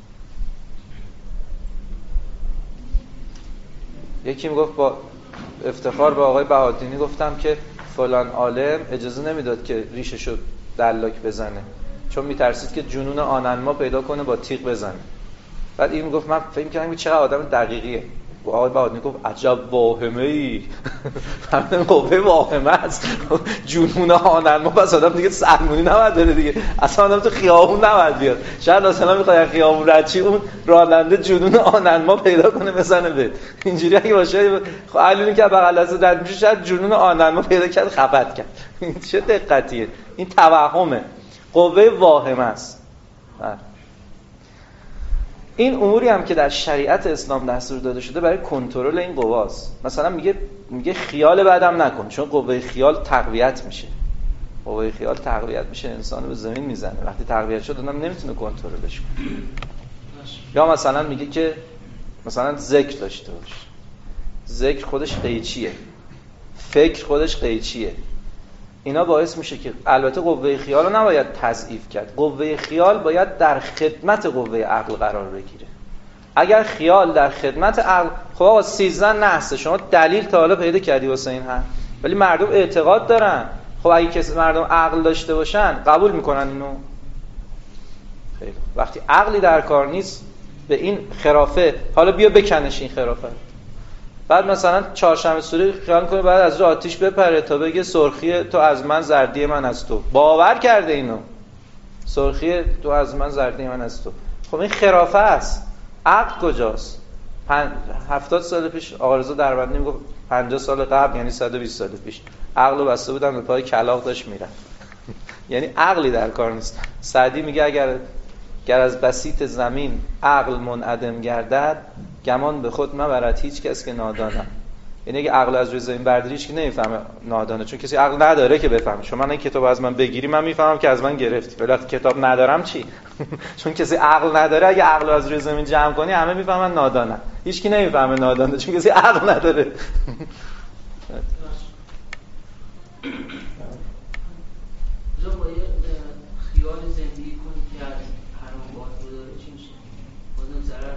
یکی میگفت با افتخار به آقای بهادینی گفتم که فلان عالم اجازه نمیداد که ریششو دلاک بزنه، چون میترسید که جنون آننما پیدا کنه با تیغ بزنه. بعد این میگفت من فکر می‌کردم چقدر آدم دقیقیه. آقای بهادینی گفت عجب واهمه‌ای. همین قوه واهمه است. جنون آننما پس آدم دیگه سلمونی نباید بره دیگه. اصلا آدم تو خیابون نباید بیاد. شاید مثلا میخواد خیابون رچی اون راننده جنون آننما پیدا کنه بزنه به. اینجوری اگه باشه خب علونی که بغل از رد میشه شاید جنون آننما پیدا کرد خفت کرد. این چه دقتیه. این توهمه. قوه واهمه است. این اموری هم که در شریعت اسلام دستور داده شده برای کنترل این قواست. مثلا میگه میگه خیال بعدم نکن، چون قوه خیال تقویت میشه. قوه خیال تقویت میشه، انسانو به زمین میزنه. وقتی تقویت شد آدم نمیتونه کنترلش کنه. یا مثلا میگه که مثلا ذکر داشته باش. ذکر خودش قیچیه. فکر خودش قیچیه. اینا باعث میشه که البته قوه خیال رو نباید تضعیف کرد. قوه خیال باید در خدمت قوه عقل قرار بگیره. اگر خیال در خدمت عقل، خب آقا سیزده نحسه، شما دلیل تا حالا پیدا کردی واسه این حرف؟ ولی مردم اعتقاد دارن. خب اگه کسی مردم عقل داشته باشن قبول میکنن اینو؟ خیلی. وقتی عقلی در کار نیست به این خرافه، حالا بیا بکنش این خرافه. بعد مثلا چهارشنبه سوری خیال کنه بعد از رو آتیش بپره تا بگه سرخی تو از من، زردی من از تو. باور کرده اینو. سرخی تو از من، زردی من از تو. خب این خرافه است. عقل کجاست؟ پن... هفتاد سال پیش آقا رضا دربندی میگفت پنجاه سال قبل، یعنی صد و بیست سال پیش عقلو بسته بودن به پای کلاغ داشت میرفت. یعنی عقلی در کار نیست. سعدی میگه اگر گر از بسیط زمین عقل منعدم گردد، گمان به خود مبرد هیچ کس که نادانم. یعنی اگه عقل از روی زمین برداری هیچ کی نمیفهمه نادانه، چون کسی عقل نداره که بفهمه. شما این کتاب از من بگیری من میفهمم که از من گرفتی، ولی وقتی کتاب ندارم چی؟ چون کسی عقل نداره، اگه عقل از روی زمین جمع کنی همه میفهمن نادانم. هیچ کی نمیفهمه نادانه چون کسی عقل نداره. خیال زندگی کنی که از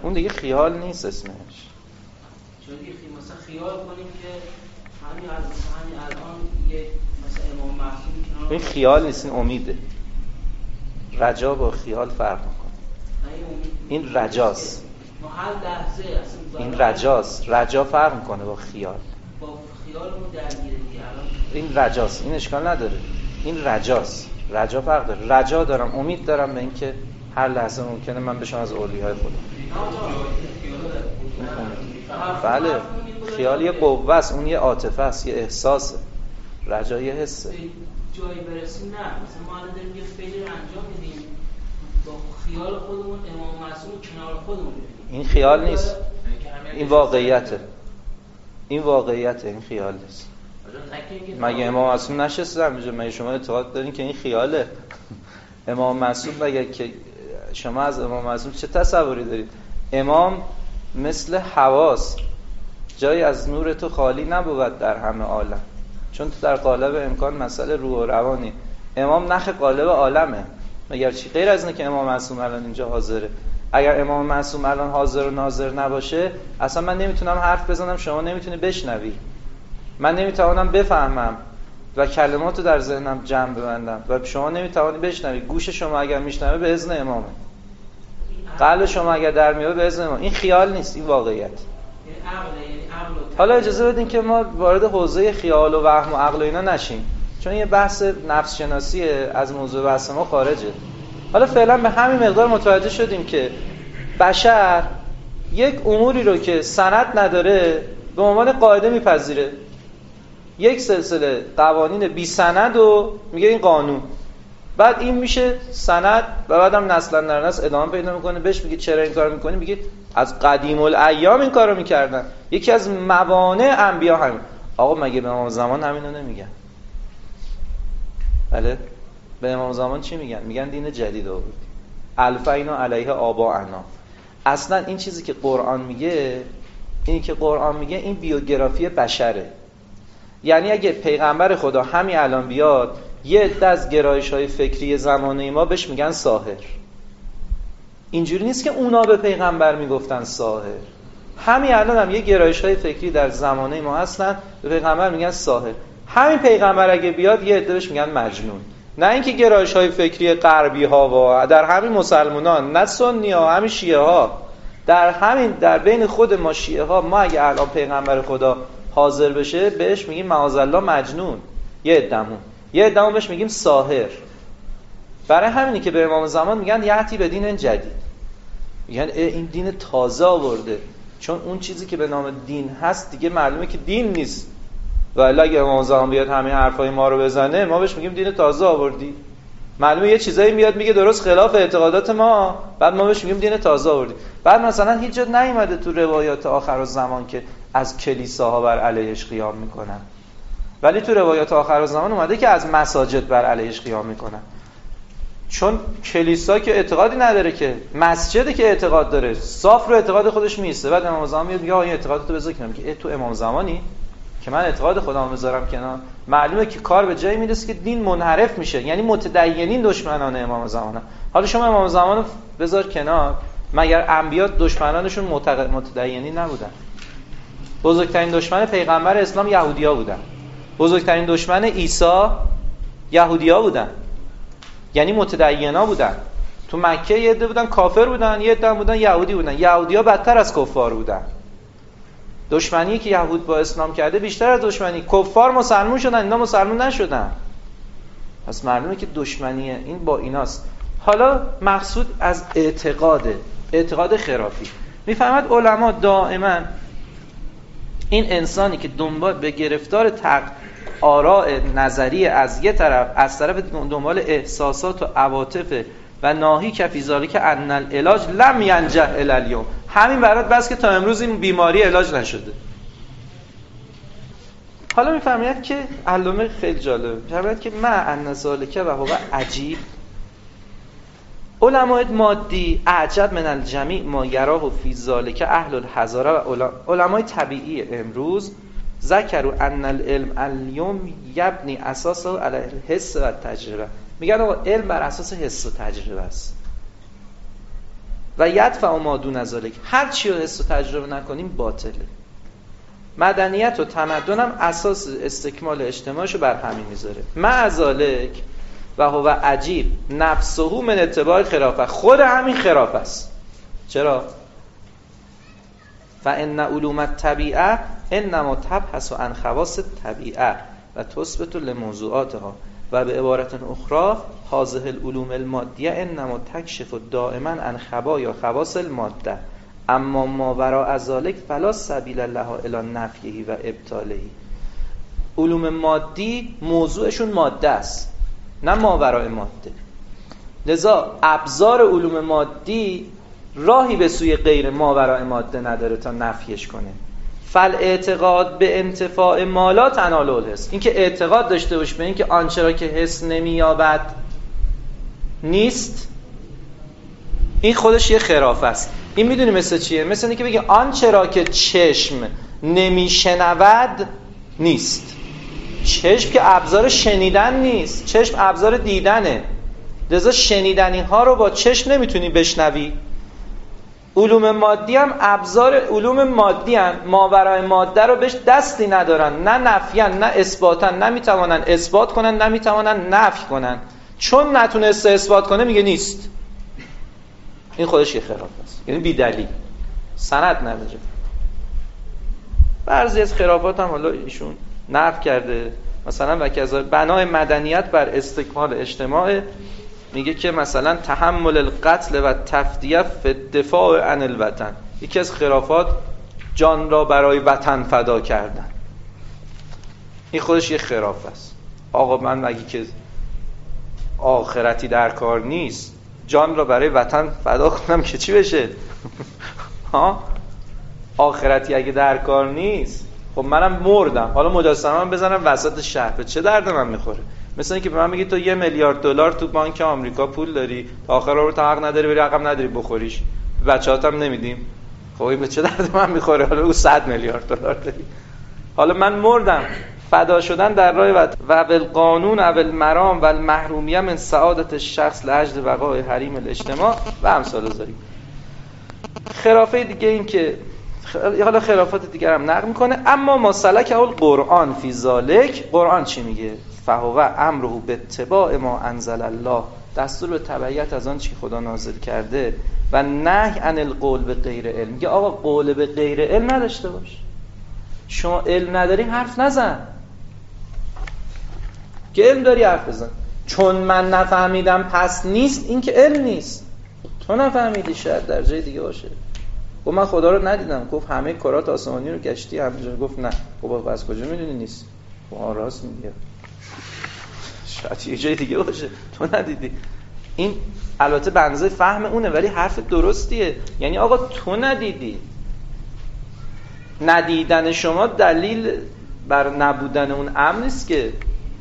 اون دیگه خیال نیست اسمش. چون دیگه مثلا خیال کنیم که همین از همین الان یه مثلا امام معصوم کنار این خیال نیست، این امیده. رجا با خیال فرق میکنه. این رجاست. ما هر لحظه اصلا این رجاست. رجا فرق میکنه با خیال. با خیالمون درگیره دیگه الان. این رجاست. این اشکال نداره. این رجاست. رجا فرق داره. رجا دارم، امید دارم به اینکه هر لحظه ممکنه من بشم از اولیای خدا. بله. خیال یه قوه است، اون یه عاطفه است، یه احساسه. رجا یه حسه. جایی برسیم نه، مثلا ما الان داریم یه فعلی رو انجام میدیم با خیال خودمون امام معصوم کنار خودمون ببینیم. این خیال نیست، این واقعیته. این واقعیته، این خیال نیست. مگه امام معصوم نشستن اینجا؟ مگه شما اعتقاد دارین که این خیاله؟ امام معصوم مگه که شما از امام معصوم چه تصوری دارید؟ امام مثل حواس، جایی از نور تو خالی نبود در همه عالم، چون تو در قالب امکان مسئله روح و روانی. امام نخ قالب عالمه. مگر چی غیر از اینه که امام معصوم الان اینجا حاضره؟ اگر امام معصوم الان حاضر و ناظر نباشه، اصلا من نمیتونم حرف بزنم، شما نمیتونی بشنوی، من نمیتوانم بفهمم و کلماتو در ذهنم جمع ببندم و شما نمیتوانی بشنوی. گوش شما اگر میشنوه به اذن امامه، قلب شما اگر در میاد به اذن امام. این خیال نیست، این واقعیت. حالا اجازه بدین که ما وارد حوزه خیال و وهم و عقل و اینا نشیم، چون یه بحث نفس شناسیه، از موضوع بحث ما خارجه. حالا فعلا به همین مقدار متوجه شدیم که بشر یک اموری رو که سند نداره به عنوان قاعده میپذیره. یک سلسله قوانین بی سند و میگه این قانون، بعد این میشه سند و بعدم نسلا در نسل ادامه پیدا میکنه. بهش میگه چرا این کارو میکنی؟ میگه از قدیم الایام این کارو میکردن. یکی از موانع انبیا همین. آقا مگه به امام زمان همینو نمیگن؟ بله، به امام زمان چی میگن؟ میگن دین جدید آورد، الفینا علیه آباءنا. اصلا این چیزی که قرآن میگه، اینی که قرآن میگه این بیوگرافی بشره. یعنی اگه پیغمبر خدا همین الان بیاد، یه عده از گرایش‌های فکری زمانه ما بهش میگن ساحر. اینجوری نیست که اونا به پیغمبر میگفتن ساحر. همین الان هم یه گرایش‌های فکری در زمانه ما هستن، به پیغمبر میگن ساحر. همین پیغمبر اگه بیاد یه عده بهش میگن مجنون. نه اینکه گرایش‌های فکری غربی ها و در همین مسلمانان، نه سنی ها، همین شیعه ها، در همین در بین خود ما شیعه ها، ما اگه الان پیغمبر خدا حاضر بشه بهش میگیم معاذالله مجنون. یه عدهمون یه عدهمون بهش میگیم ساحر. برای همینی که به امام زمان میگن یأتی به دین جدید، میگن این دین تازه آورده، چون اون چیزی که به نام دین هست دیگه معلومه که دین نیست. و اگه امام زمان بیاد همین حرفای ما رو بزنه، ما بهش میگیم دین تازه آوردی. معلومه یه چیزایی میاد میگه درست خلاف اعتقادات ما، بعد ما بهش میگیم دین تازه آوردی. بعد مثلا هیچ جا نیومده تو روایات آخرالزمان که از کلیساها بر علیهش قیام میکنن، ولی تو روایات آخرالزمان اومده که از مساجد بر علیهش قیام میکنن. چون کلیسا که اعتقادی نداره، که مسجدی که اعتقاد داره، صاف رو اعتقاد خودش میسته. بعد امام زمان میاد میگه آ این اعتقادتو بذار کنار، میگه تو امام زمانی که من اعتقاد خودمو بذارم کنار؟ معلومه که کار به جایی میرسه که دین منحرف میشه. یعنی متدینین دشمنان امام زمانن. حالا شما امام زمانو بذار کنار، مگر انبیا دشمنانشون متدینین نبودن؟ بزرگترین دشمن پیغمبر اسلام یهودیا بودن. بزرگترین دشمن عیسی یهودیا بودن، یعنی متدینا بودن. تو مکه یه عده بودن کافر بودن، یه عده بودن یهودی بودن. یهودیا بدتر از کفار بودن. دشمنی که یهود با اسلام کرده بیشتر از دشمنی کفار مسلمون شدن، اینا مسلمون نشدن. پس معلومه که دشمنیه این با ایناست. حالا مقصود از اعتقاده، اعتقاد خرافی. میفهمد علما دائما این انسانی که دنبال به گرفتار تق آراء نظری از یه طرف، از طرف دنبال احساسات و عواطف و ناهی کفی ذالک ان العلاج لم ینجح الی اليوم، همین برات بس که تا امروز این بیماری علاج نشده. حالا میفهمید که علامه خیلی جالبه، میفهمید که ما ان ذالک و هو عجیب علماء مادی اعجب من الجمیع ما یراه فی ذالک اهل الحضاره و علمای طبیعی امروز ذکروا ان العلم اليوم یبنی اساسه علی الحس و تجربه. میگن آقا علم بر اساس حس و تجربه است. و یدفع ما دون ذلک. هر چی رو حس و تجربه نکنیم باطله. مدنیت و تمدن هم اساس استکمال اجتماعشو بر همین میذاره. مع ذلک و هو عجیب نفسه من اتباع خرافه، خود همین خرافه است. چرا؟ فان علوم الطبیعه انما تبحث عن خواص الطبیعه و تثبت لموضوعاتها و به عبارت اخرى هذه العلوم المادیه انما تکشف دائما عن خبایا خواص الماده اما ما وراء ذلك فلا سبیل لها الی نفیه و ابطاله. علوم مادی موضوعشون ماده است، نه ما وراء ماده. لذا ابزار علوم مادی راهی به سوی غیر ما وراء ماده نداره تا نفیش کنه. فل اعتقاد به انتفاع مالا تنال الحس، این که اعتقاد داشته باش به این که آنچه را که حس نمییابد نیست، این خودش یه خرافه است. این میدونی مثل چیه؟ مثل اینکه بگی آنچه را که چشم نمیشنود نیست. چشم که ابزار شنیدن نیست، چشم ابزار دیدنه. لذا شنیدنی ها رو با چشم نمیتونی بشنوی. علوم مادی هم ابزار علوم مادی هم ماورای ماده رو بهش دستی ندارن، نه نفیان نه اثباتن، نمیتوانن اثبات کنن نمیتوانن نفی کنن. چون نتونسته اثبات کنه میگه نیست. این خودش یه خرافه است، یعنی بی دلیل، سند نداره. بعضی از خرافات هم حالا ایشون نفی کرده، مثلا وکذا بنای مدنیت بر استکمال اجتماع، میگه که مثلا تحمل القتل و تفدیه فی دفاع عن الوطن، یکی از خرافات جان را برای وطن فدا کردن. این خودش یه خرافه است. آقا من مگه که آخرتی در کار نیست جان را برای وطن فدا کنم که چی بشه؟ ها؟ آخرتی اگه در کار نیست خب منم مردم، حالا مجسمه‌ام بزنم وسط شهر، به چه درد من میخوره؟ مثلا اینکه به من میگی تو یه میلیارد دلار تو بانک آمریکا پول داری، تا آخر رو تا حق نداری بری رقم نداری بخوریش، بچه‌هات هم نمیدیم، خب این به چه درد من میخوره؟ حالا او صد میلیارد دلار داری، حالا من مردم. فدا شدن در راه وطن و بالقانون و بالمرام و المحرومیه من سعادت الشخص لاجل بقای حریم الاجتماع و امثال ذلک. خرافه دیگه این که حالا خرافات دیگر هم نقل میکنه. اما ما سلکه القرآن فی ذالک، قرآن چی میگه؟ فهو امره به اتباع ما انزل الله، دستور به تبعیت از آن چی خدا نازل کرده، و نهی عن القول به غیر علم. میگه آقا قول به غیر علم نداشته باش، شما علم نداری حرف نزن، که علم داری حرف بزن. چون من نفهمیدم پس نیست، این که علم نیست، تو نفهمیدی، شاید در جای دیگه باشه. گفت من خدا رو ندیدم، گفت همه کرات آسمانی رو گشتی همینجا، گفت نه. خب از کجا میدونی نیست؟ خب راست میگه، شاید یه جای دیگه باشه، تو ندیدی. این البته بنزه فهم اونه، ولی حرف درستیه. یعنی آقا تو ندیدی، ندیدن شما دلیل بر نبودن اون امر نیست که.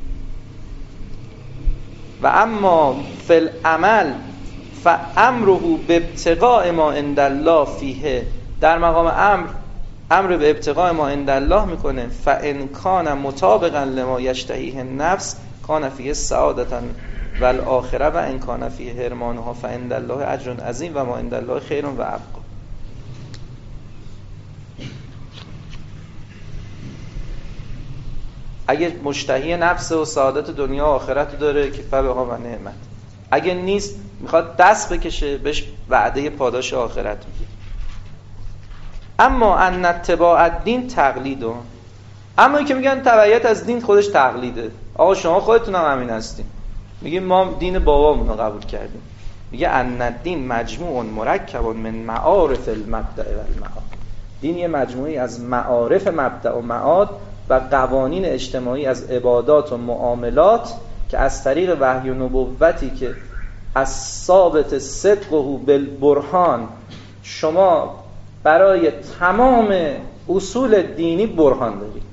و اما فی العمل فامره به ابتغاء ما عند الله فیه، در مقام امر امر به ابتغاء ما عند الله میکنه. فان کان مطابقا لما یشتهیه النفس کان فیه سعادتا و الاخره و ان کان فیه حرمانها فعند الله اجر عظیم و ما عند الله خیر و ابقا. اگه مشتهی نفس و سعادت دنیا و آخرت داره که فبها و نعمت، اگه نیست میخواد دست بکشه بهش وعده پاداش آخرت میده. اما ان اتباع الدین تقلیده، اما این که میگن تبعیت از دین خودش تقلیده. آقا شما خودتون هم همین هستین، میگیم ما دین بابامون رو قبول کردیم. میگه ان الدین مجموع مرکب من معارف المبدأ و المعاد، دین یه مجموعی از معارف مبدأ و معاد و قوانین اجتماعی از عبادات و معاملات که از طریق وحی و نبوتی که از ثابت صدقه بالبرهان شما برای تمام اصول دینی برهان دارید.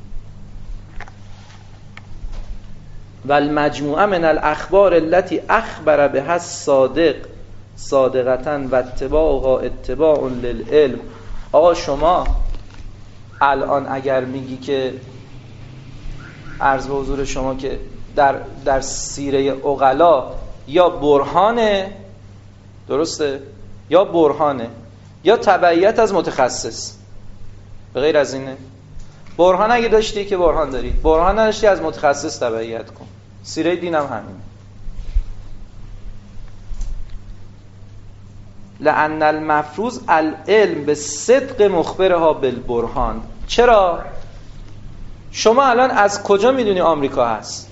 و المجموعه من الاخبار التي اخبر بها الصادق صادقتا و اتباعها اتباع للعلم. آقا شما الان اگر میگی که عرض به حضور شما که در در سیره عقلا یا برهانه، درسته، یا برهانه یا تبعیت از متخصص. به غیر از اینه. برهان اگه داشتی که برهان داری، برهان نداشتی از متخصص تبعیت کن. سیره دین هم همینه. لأن المفروض العلم به صدق مخبرها بالبرهان. چرا؟ شما الان از کجا میدونی آمریکا هست؟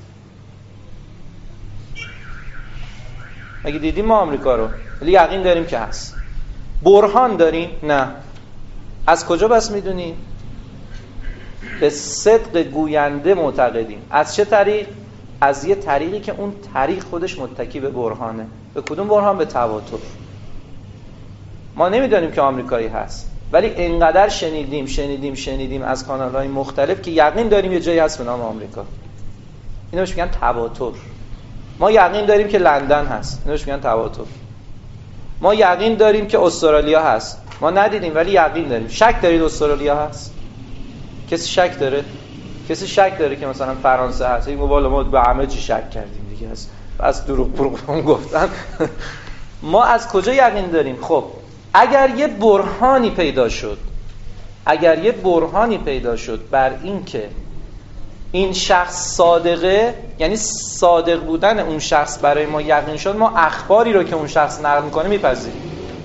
اگه دیدیم ما آمریکا رو، ولی یقین داریم که هست. برهان داریم؟ نه. از کجا بس میدونی؟ به صدق گوینده معتقدیم. از چه طریق؟ از یه طریقی که اون طریق خودش متکی به برهانه. به کدوم برهان؟ به تواتر. ما نمیدونیم که آمریکایی هست، ولی انقدر شنیدیم شنیدیم شنیدیم از کانال‌های مختلف که یقین داریم یه جایی هست به نام آمریکا. اینو بهش میگن تواتر. ما یقین داریم که لندن هست. اینو بهش میگن تواتر. ما یقین داریم که استرالیا هست. ما ندیدیم ولی یقین داریم. شک دارید استرالیا هست؟ کسی شک داره؟ کسی شک داره که مثلا فرانسه هست؟ این والا ما به همه چی شک کردیم دیگه هست. از دروغ پروغ گفتن. ما از کجا یقین داریم؟ خب اگر یه برهانی پیدا شد، اگر یه برهانی پیدا شد بر این که این شخص صادقه، یعنی صادق بودن اون شخص برای ما یقین شد، ما اخباری رو که اون شخص نقل میکنه میپذیریم.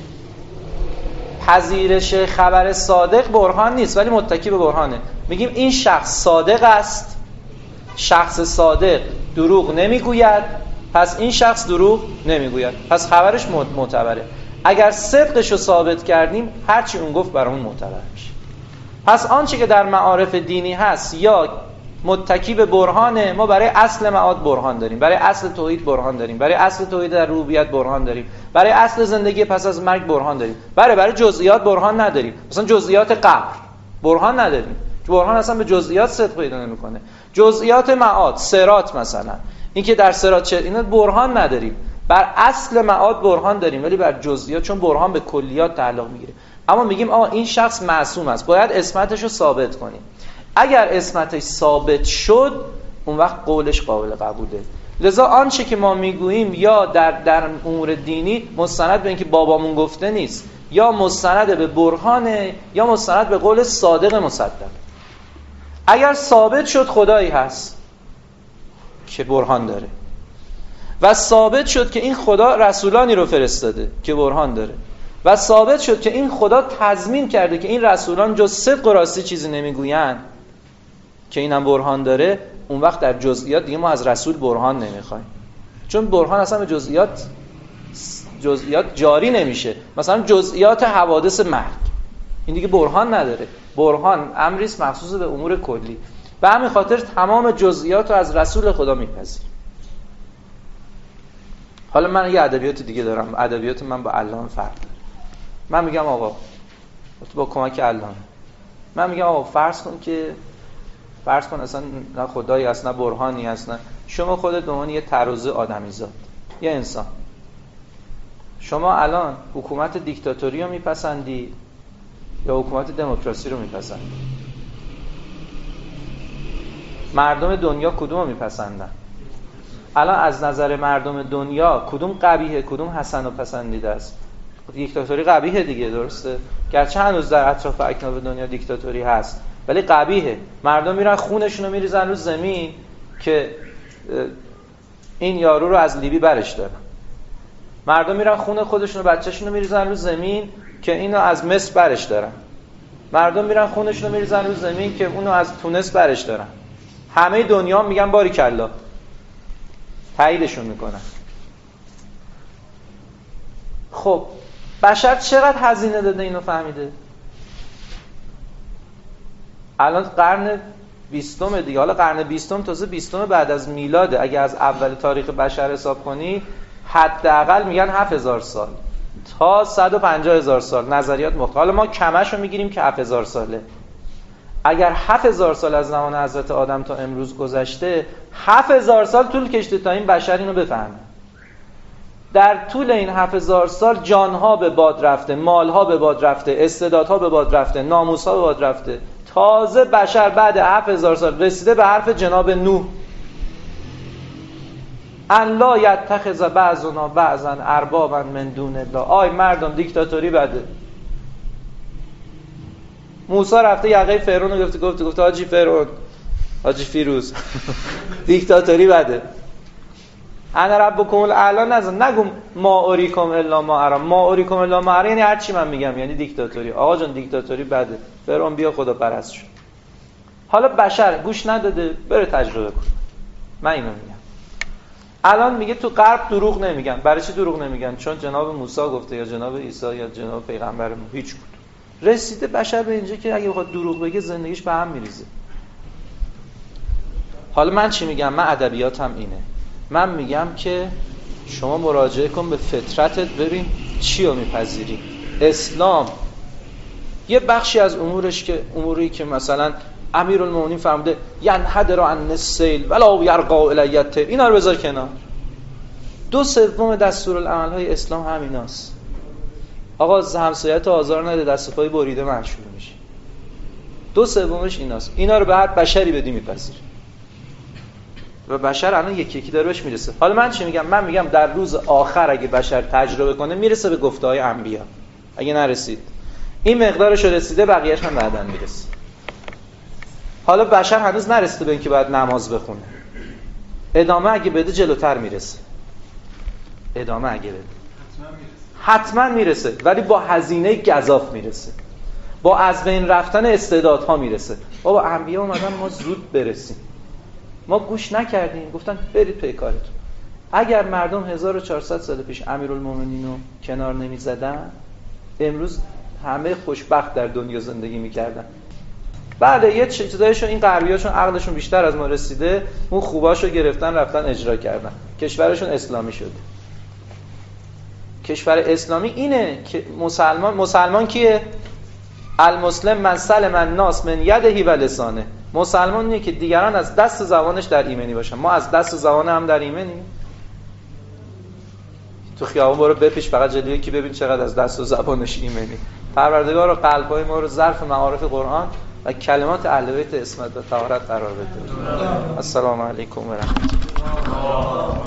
پذیرش خبر صادق برهان نیست ولی متکی به برهانه. میگیم این شخص صادق است، شخص صادق دروغ نمیگوید، پس این شخص دروغ نمیگوید، پس خبرش معتبره. اگر صدقش رو ثابت کردیم هرچی اون گفت برامون معتبر میشه. پس آنچه که در معارف دینی هست یا متکی به برهانه، ما برای اصل معاد برهان داریم، برای اصل توحید برهان داریم، برای اصل توحید در ربوبیت برهان داریم، برای اصل زندگی پس از مرگ برهان داریم، برای برای جزئیات برهان نداریم. مثلا جزئیات قبر برهان نداریم، برهان اصلا به جزئیات صدق پیدا نمیکنه. جزئیات معاد، صراط مثلا، این که در صراط چه، اینا برهان نداریم. بر اصل معاد برهان داریم ولی بر جزئیات، چون برهان به کلیات تعلق میگیره. اما میگیم آقا این شخص معصوم است، باید عصمتش رو ثابت کنیم. اگر عصمتش ثابت شد اون وقت قولش قابل قبوله. لذا آنچه که ما میگوییم یا در در امور دینی مستند به اینکه بابامون گفته نیست، یا مستند به برهانه، یا مستند به قول صادق مصدق. اگر ثابت شد خدایی هست که برهان داره و ثابت شد که این خدا رسولانی رو فرستاده که برهان داره و ثابت شد که این خدا تضمین کرده که این رسولان جز صدق و راستی چیزی نمیگوین که اینم برهان داره، اون وقت در جزئیات دیگه ما از رسول برهان نمیخوایم، چون برهان اصلا به جزئیات جزئیات جاری نمیشه. مثلا جزئیات حوادث مرگ این دیگه برهان نداره. برهان امری است مخصوص به امور کلی. به همین خاطر تمام جزئیات رو از رسول خدا میپذیریم. حالا من یه ادبیات دیگه دارم، ادبیات من با علامه فرق داره. من میگم آقا با کمک علامه من میگم آقا فرض کن که فرض کن اصلا نه خدایی هست نه برهانی هست، نه شما خودت به عنوان یه ترازو آدمیزاد، یه انسان، شما الان حکومت دیکتاتوری رو میپسندی یا حکومت دموکراسی رو میپسندی؟ مردم دنیا کدوم رو میپسندن؟ الان از نظر مردم دنیا کدوم قبیحه کدوم حسن و پسندیده است؟ دیکتاتوری قبیحه دیگه، درسته؟ گرچه هنوز در اطراف اکناف دنیا دیکتاتوری هست ولی قبیحه. مردم میرن خونشون رو میریزن رو زمین که این یارو رو از لیبی برش دارن. مردم میرن خون خودشون و بچه‌شون رو میریزن رو زمین که اینو از مصر برش دارن. مردم میرن خونشون رو میریزن رو زمین که اونو از تونس برش دارن. همه دنیا میگن باریکلا، تاییدشون میکنن. خب بشر چقدر هزینه داده اینو فهمیده؟ الان قرن بیستم دیگه، حالا قرن بیستم تازه بیستم بعد از میلاده. اگه از اول تاریخ بشر حساب کنی حداقل میگن هفت هزار سال تا صد و پنجاه هزار سال، نظریات مختلف. حالا ما کمش رو میگیریم که هفت هزار ساله. اگر هفت هزار سال از زمان حضرت آدم تا امروز گذشته، هفت هزار سال طول کشیده تا این بشر اینو بفهمه. در طول این هفت هزار سال جانها به باد رفته، مالها به باد رفته، استعدادها به باد رفته، ناموسها به باد رفته. تازه بشر بعد هفت هزار سال رسیده به حرف جناب نوح. ان لا یتخذ بعضنا بعضا اربابا من دون الله. آی مردم دیکتاتوری بده. موسی رفته یقه فرعون رو گفته گفته گفته حاجی فرعون، حاجی فیروز دیکتاتوری بده. انا ربکم الاعلی نزن، نگم ما اریکم الا ما ارام. ما اریکم الا ما ارام یعنی هر چی من میگم یعنی دیکتاتوری. آقا جان دیکتاتوری بده. فرعون بیا خدا پرست شد. حالا بشر گوش نداده، بره تجربه کن. من اینو میگم. الان میگه تو غرب دروغ نمیگن. برای چی دروغ نمیگن؟ چون جناب موسی گفته یا جناب عیسی یا جناب پیغمبر هیچ کدوم. رسیده بشر به اینجا که اگه بخواد دروغ بگه زندگیش به هم میریزه. حالا من چی میگم؟ من ادبیاتم اینه. من میگم که شما مراجعه کن به فطرتت، ببین چی رو میپذیری. اسلام یه بخشی از امورش که اموری که مثلا امیرالمومنین فرموده ینحدر عن السیل ولا یرقا الی الطیر، اینا رو بذار کنار. دو سوم دستورالعمل‌های اسلام همیناست. آقا همسایت آزار نده، دست پای بریده مشهور میشه. دو سومش ایناست. اینا رو به هر بشری بدی میپذیره. و بشر الان یکی یکی داره بهش میرسه. حالا من چی میگم؟ من میگم در روز آخر اگه بشر تجربه کنه میرسه به گفته‌های انبیا. اگه نرسید این مقدارش رسیده، بقیه‌اش هم بعداً میرسه. حالا بشر هنوز نرسیده به اینکه باید نماز بخونه. ادامه اگه بده جلوتر میرسه. ادامه اگه بده حتما میرسه، ولی با هزینه گزاف میرسه، با از بین رفتن استعدادها میرسه. بابا انبیا اومدن ما زود برسیم، ما گوش نکردیم، گفتن برید پی کارتون. اگر مردم هزار و چهارصد سال پیش امیرالمومنین رو کنار نمیزدن، امروز همه خوشبخت در دنیا زندگی میکردن. بله یه چیزایشون این غربیاشون عقلشون بیشتر از ما رسیده، اون خوباشو گرفتن رفتن اجرا کردن، کشورشون اسلامی شده. کشور اسلامی اینه که مسلمان مسلمان کیه؟ المسلم من سلم الناس من یده و لسانه. مسلمان اینه که دیگران از دست و زبانش در ایمنی باشن. ما از دست و زبان هم در ایمنیم. تو خیابون برو بپیش فقط جلوی کی ببین چقدر از دست و زبانش ایمنی. پروردگار قلب‌های ما رو ظرف معارف قرآن و کلمات اهل بیت عصمت و طهارت قرار بده. السلام علیکم و رحمت الله.